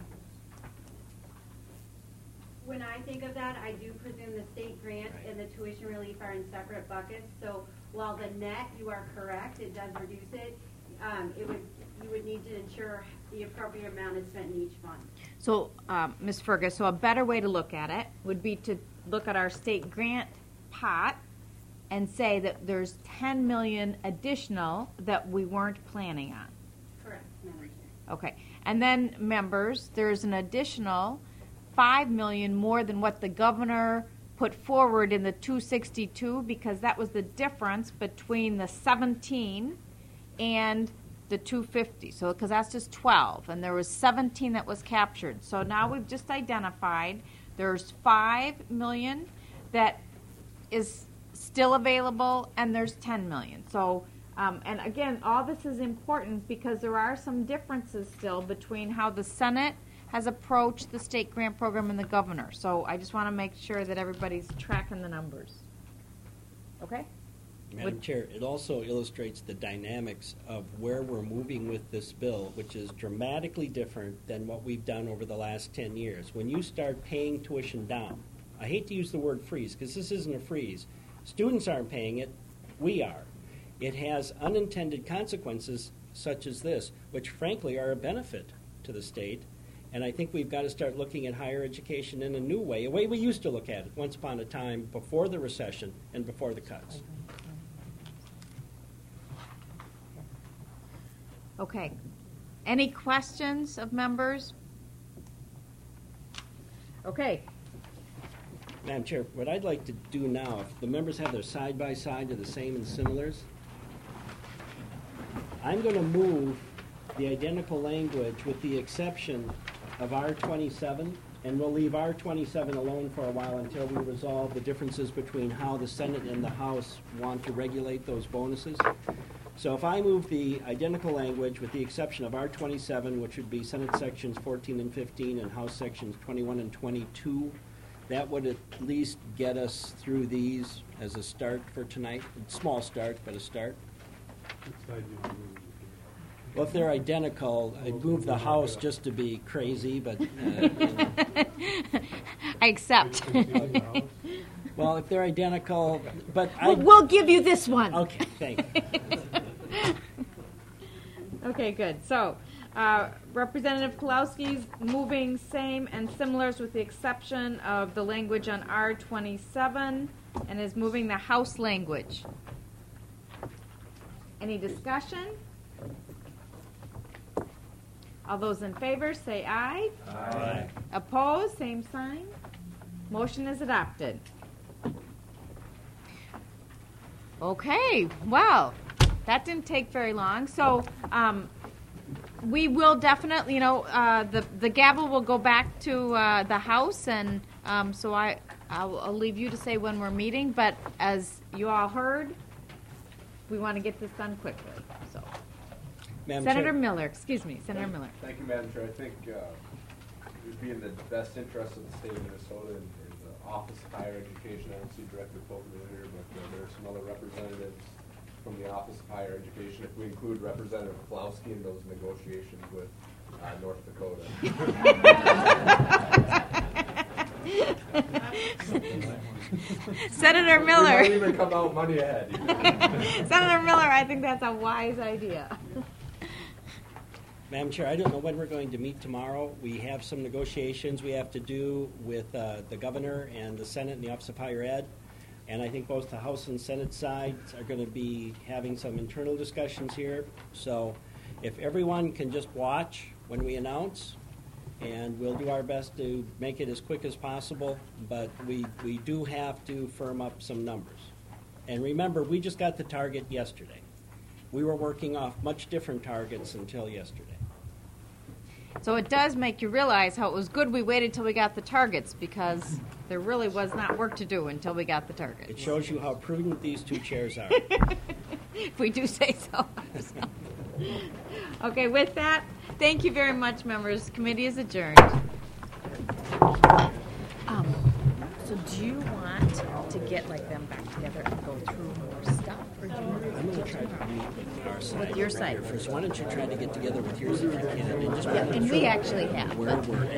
when I think of that, I do presume the state grant and the tuition relief are in separate buckets. So while the net, you are correct, it does reduce it. Um, it would you would need to ensure the appropriate amount is spent in each fund. So, um, Miz Fergus, so a better way to look at it would be to look at our state grant pot and say that there's ten million dollars additional that we weren't planning on. Correct, Madam Chair. Okay, and then members, there's an additional five million dollars more than what the governor put forward in the two sixty-two, because that was the difference between the seventeen and the two fifty. So, because that's just twelve, and there was seventeen that was captured. So now we've just identified there's five million dollars that is still available, and there's ten million dollars. So, um, and again, all this is important because there are some differences still between how the Senate has approached the state grant program and the governor. So I just want to make sure that everybody's tracking the numbers. Okay? Madam Would- Chair, it also illustrates the dynamics of where we're moving with this bill, which is dramatically different than what we've done over the last ten years. When you start paying tuition down, I hate to use the word freeze because this isn't a freeze. Students aren't paying it, we are. It has unintended consequences such as this, which frankly are a benefit to the state. And I think we've got to start looking at higher education in a new way, a way we used to look at it once upon a time before the recession and before the cuts. Okay. Any questions of members? Okay. Madam Chair, what I'd like to do now, if the members have their side-by-side of the same and similars, I'm going to move the identical language with the exception of R twenty-seven, and we'll leave R twenty-seven alone for a while until we resolve the differences between how the Senate and the House want to regulate those bonuses. So if I move the identical language with the exception of R twenty-seven, which would be Senate sections fourteen and fifteen and House sections twenty-one and twenty-two, that would at least get us through these as a start for tonight. A small start, but a start. Well, if they're identical, I'd move the House just to be crazy, but... Uh, I accept. Well, if they're identical, but We'll, I... we'll give you this one. Okay, thank you. Okay, good. So, uh, Representative Kulowski's moving same and similars with the exception of the language on R twenty-seven and is moving the House language. Any discussion? All those in favor say aye. Aye. Opposed, same sign. Motion is adopted. Okay, well, that didn't take very long. So um, we will definitely, you know, uh, the the gavel will go back to uh, the House, and um, so I I'll, I'll leave you to say when we're meeting. But as you all heard, we want to get this done quickly. So, Madam Senator Chair. Miller, excuse me, Senator Miller. Thank you, Madam Chair. I think uh, it would be in the best interest of the state of Minnesota and, and the Office of Higher Education. I don't see Director Folkman here, but uh, there are some other representatives from the Office of Higher Education. If we include Representative Kulowski in those negotiations with uh, North Dakota. Senator We Miller. might even come out money ahead. Senator Miller, I think that's a wise idea. Madam Chair, I don't know when we're going to meet tomorrow. We have some negotiations we have to do with uh, the governor and the Senate and the Office of Higher Ed. And I think both the House and Senate sides are going to be having some internal discussions here. So if everyone can just watch when we announce, and we'll do our best to make it as quick as possible, but we, we do have to firm up some numbers. And remember, we just got the target yesterday. We were working off much different targets until yesterday. So it does make you realize how it was good we waited till we got the targets, because there really was not work to do until we got the targets. It shows you how prudent these two chairs are. If we do say so. Okay, with that, thank you very much, members. Committee is adjourned. Um, so do you want to get like them back together and go through more stuff, or do you want I'm going to try to meet with our side. With your right side. here first. Why don't you try to get together with yours if you can, and just Yeah, walk and through we actually have, where but- we're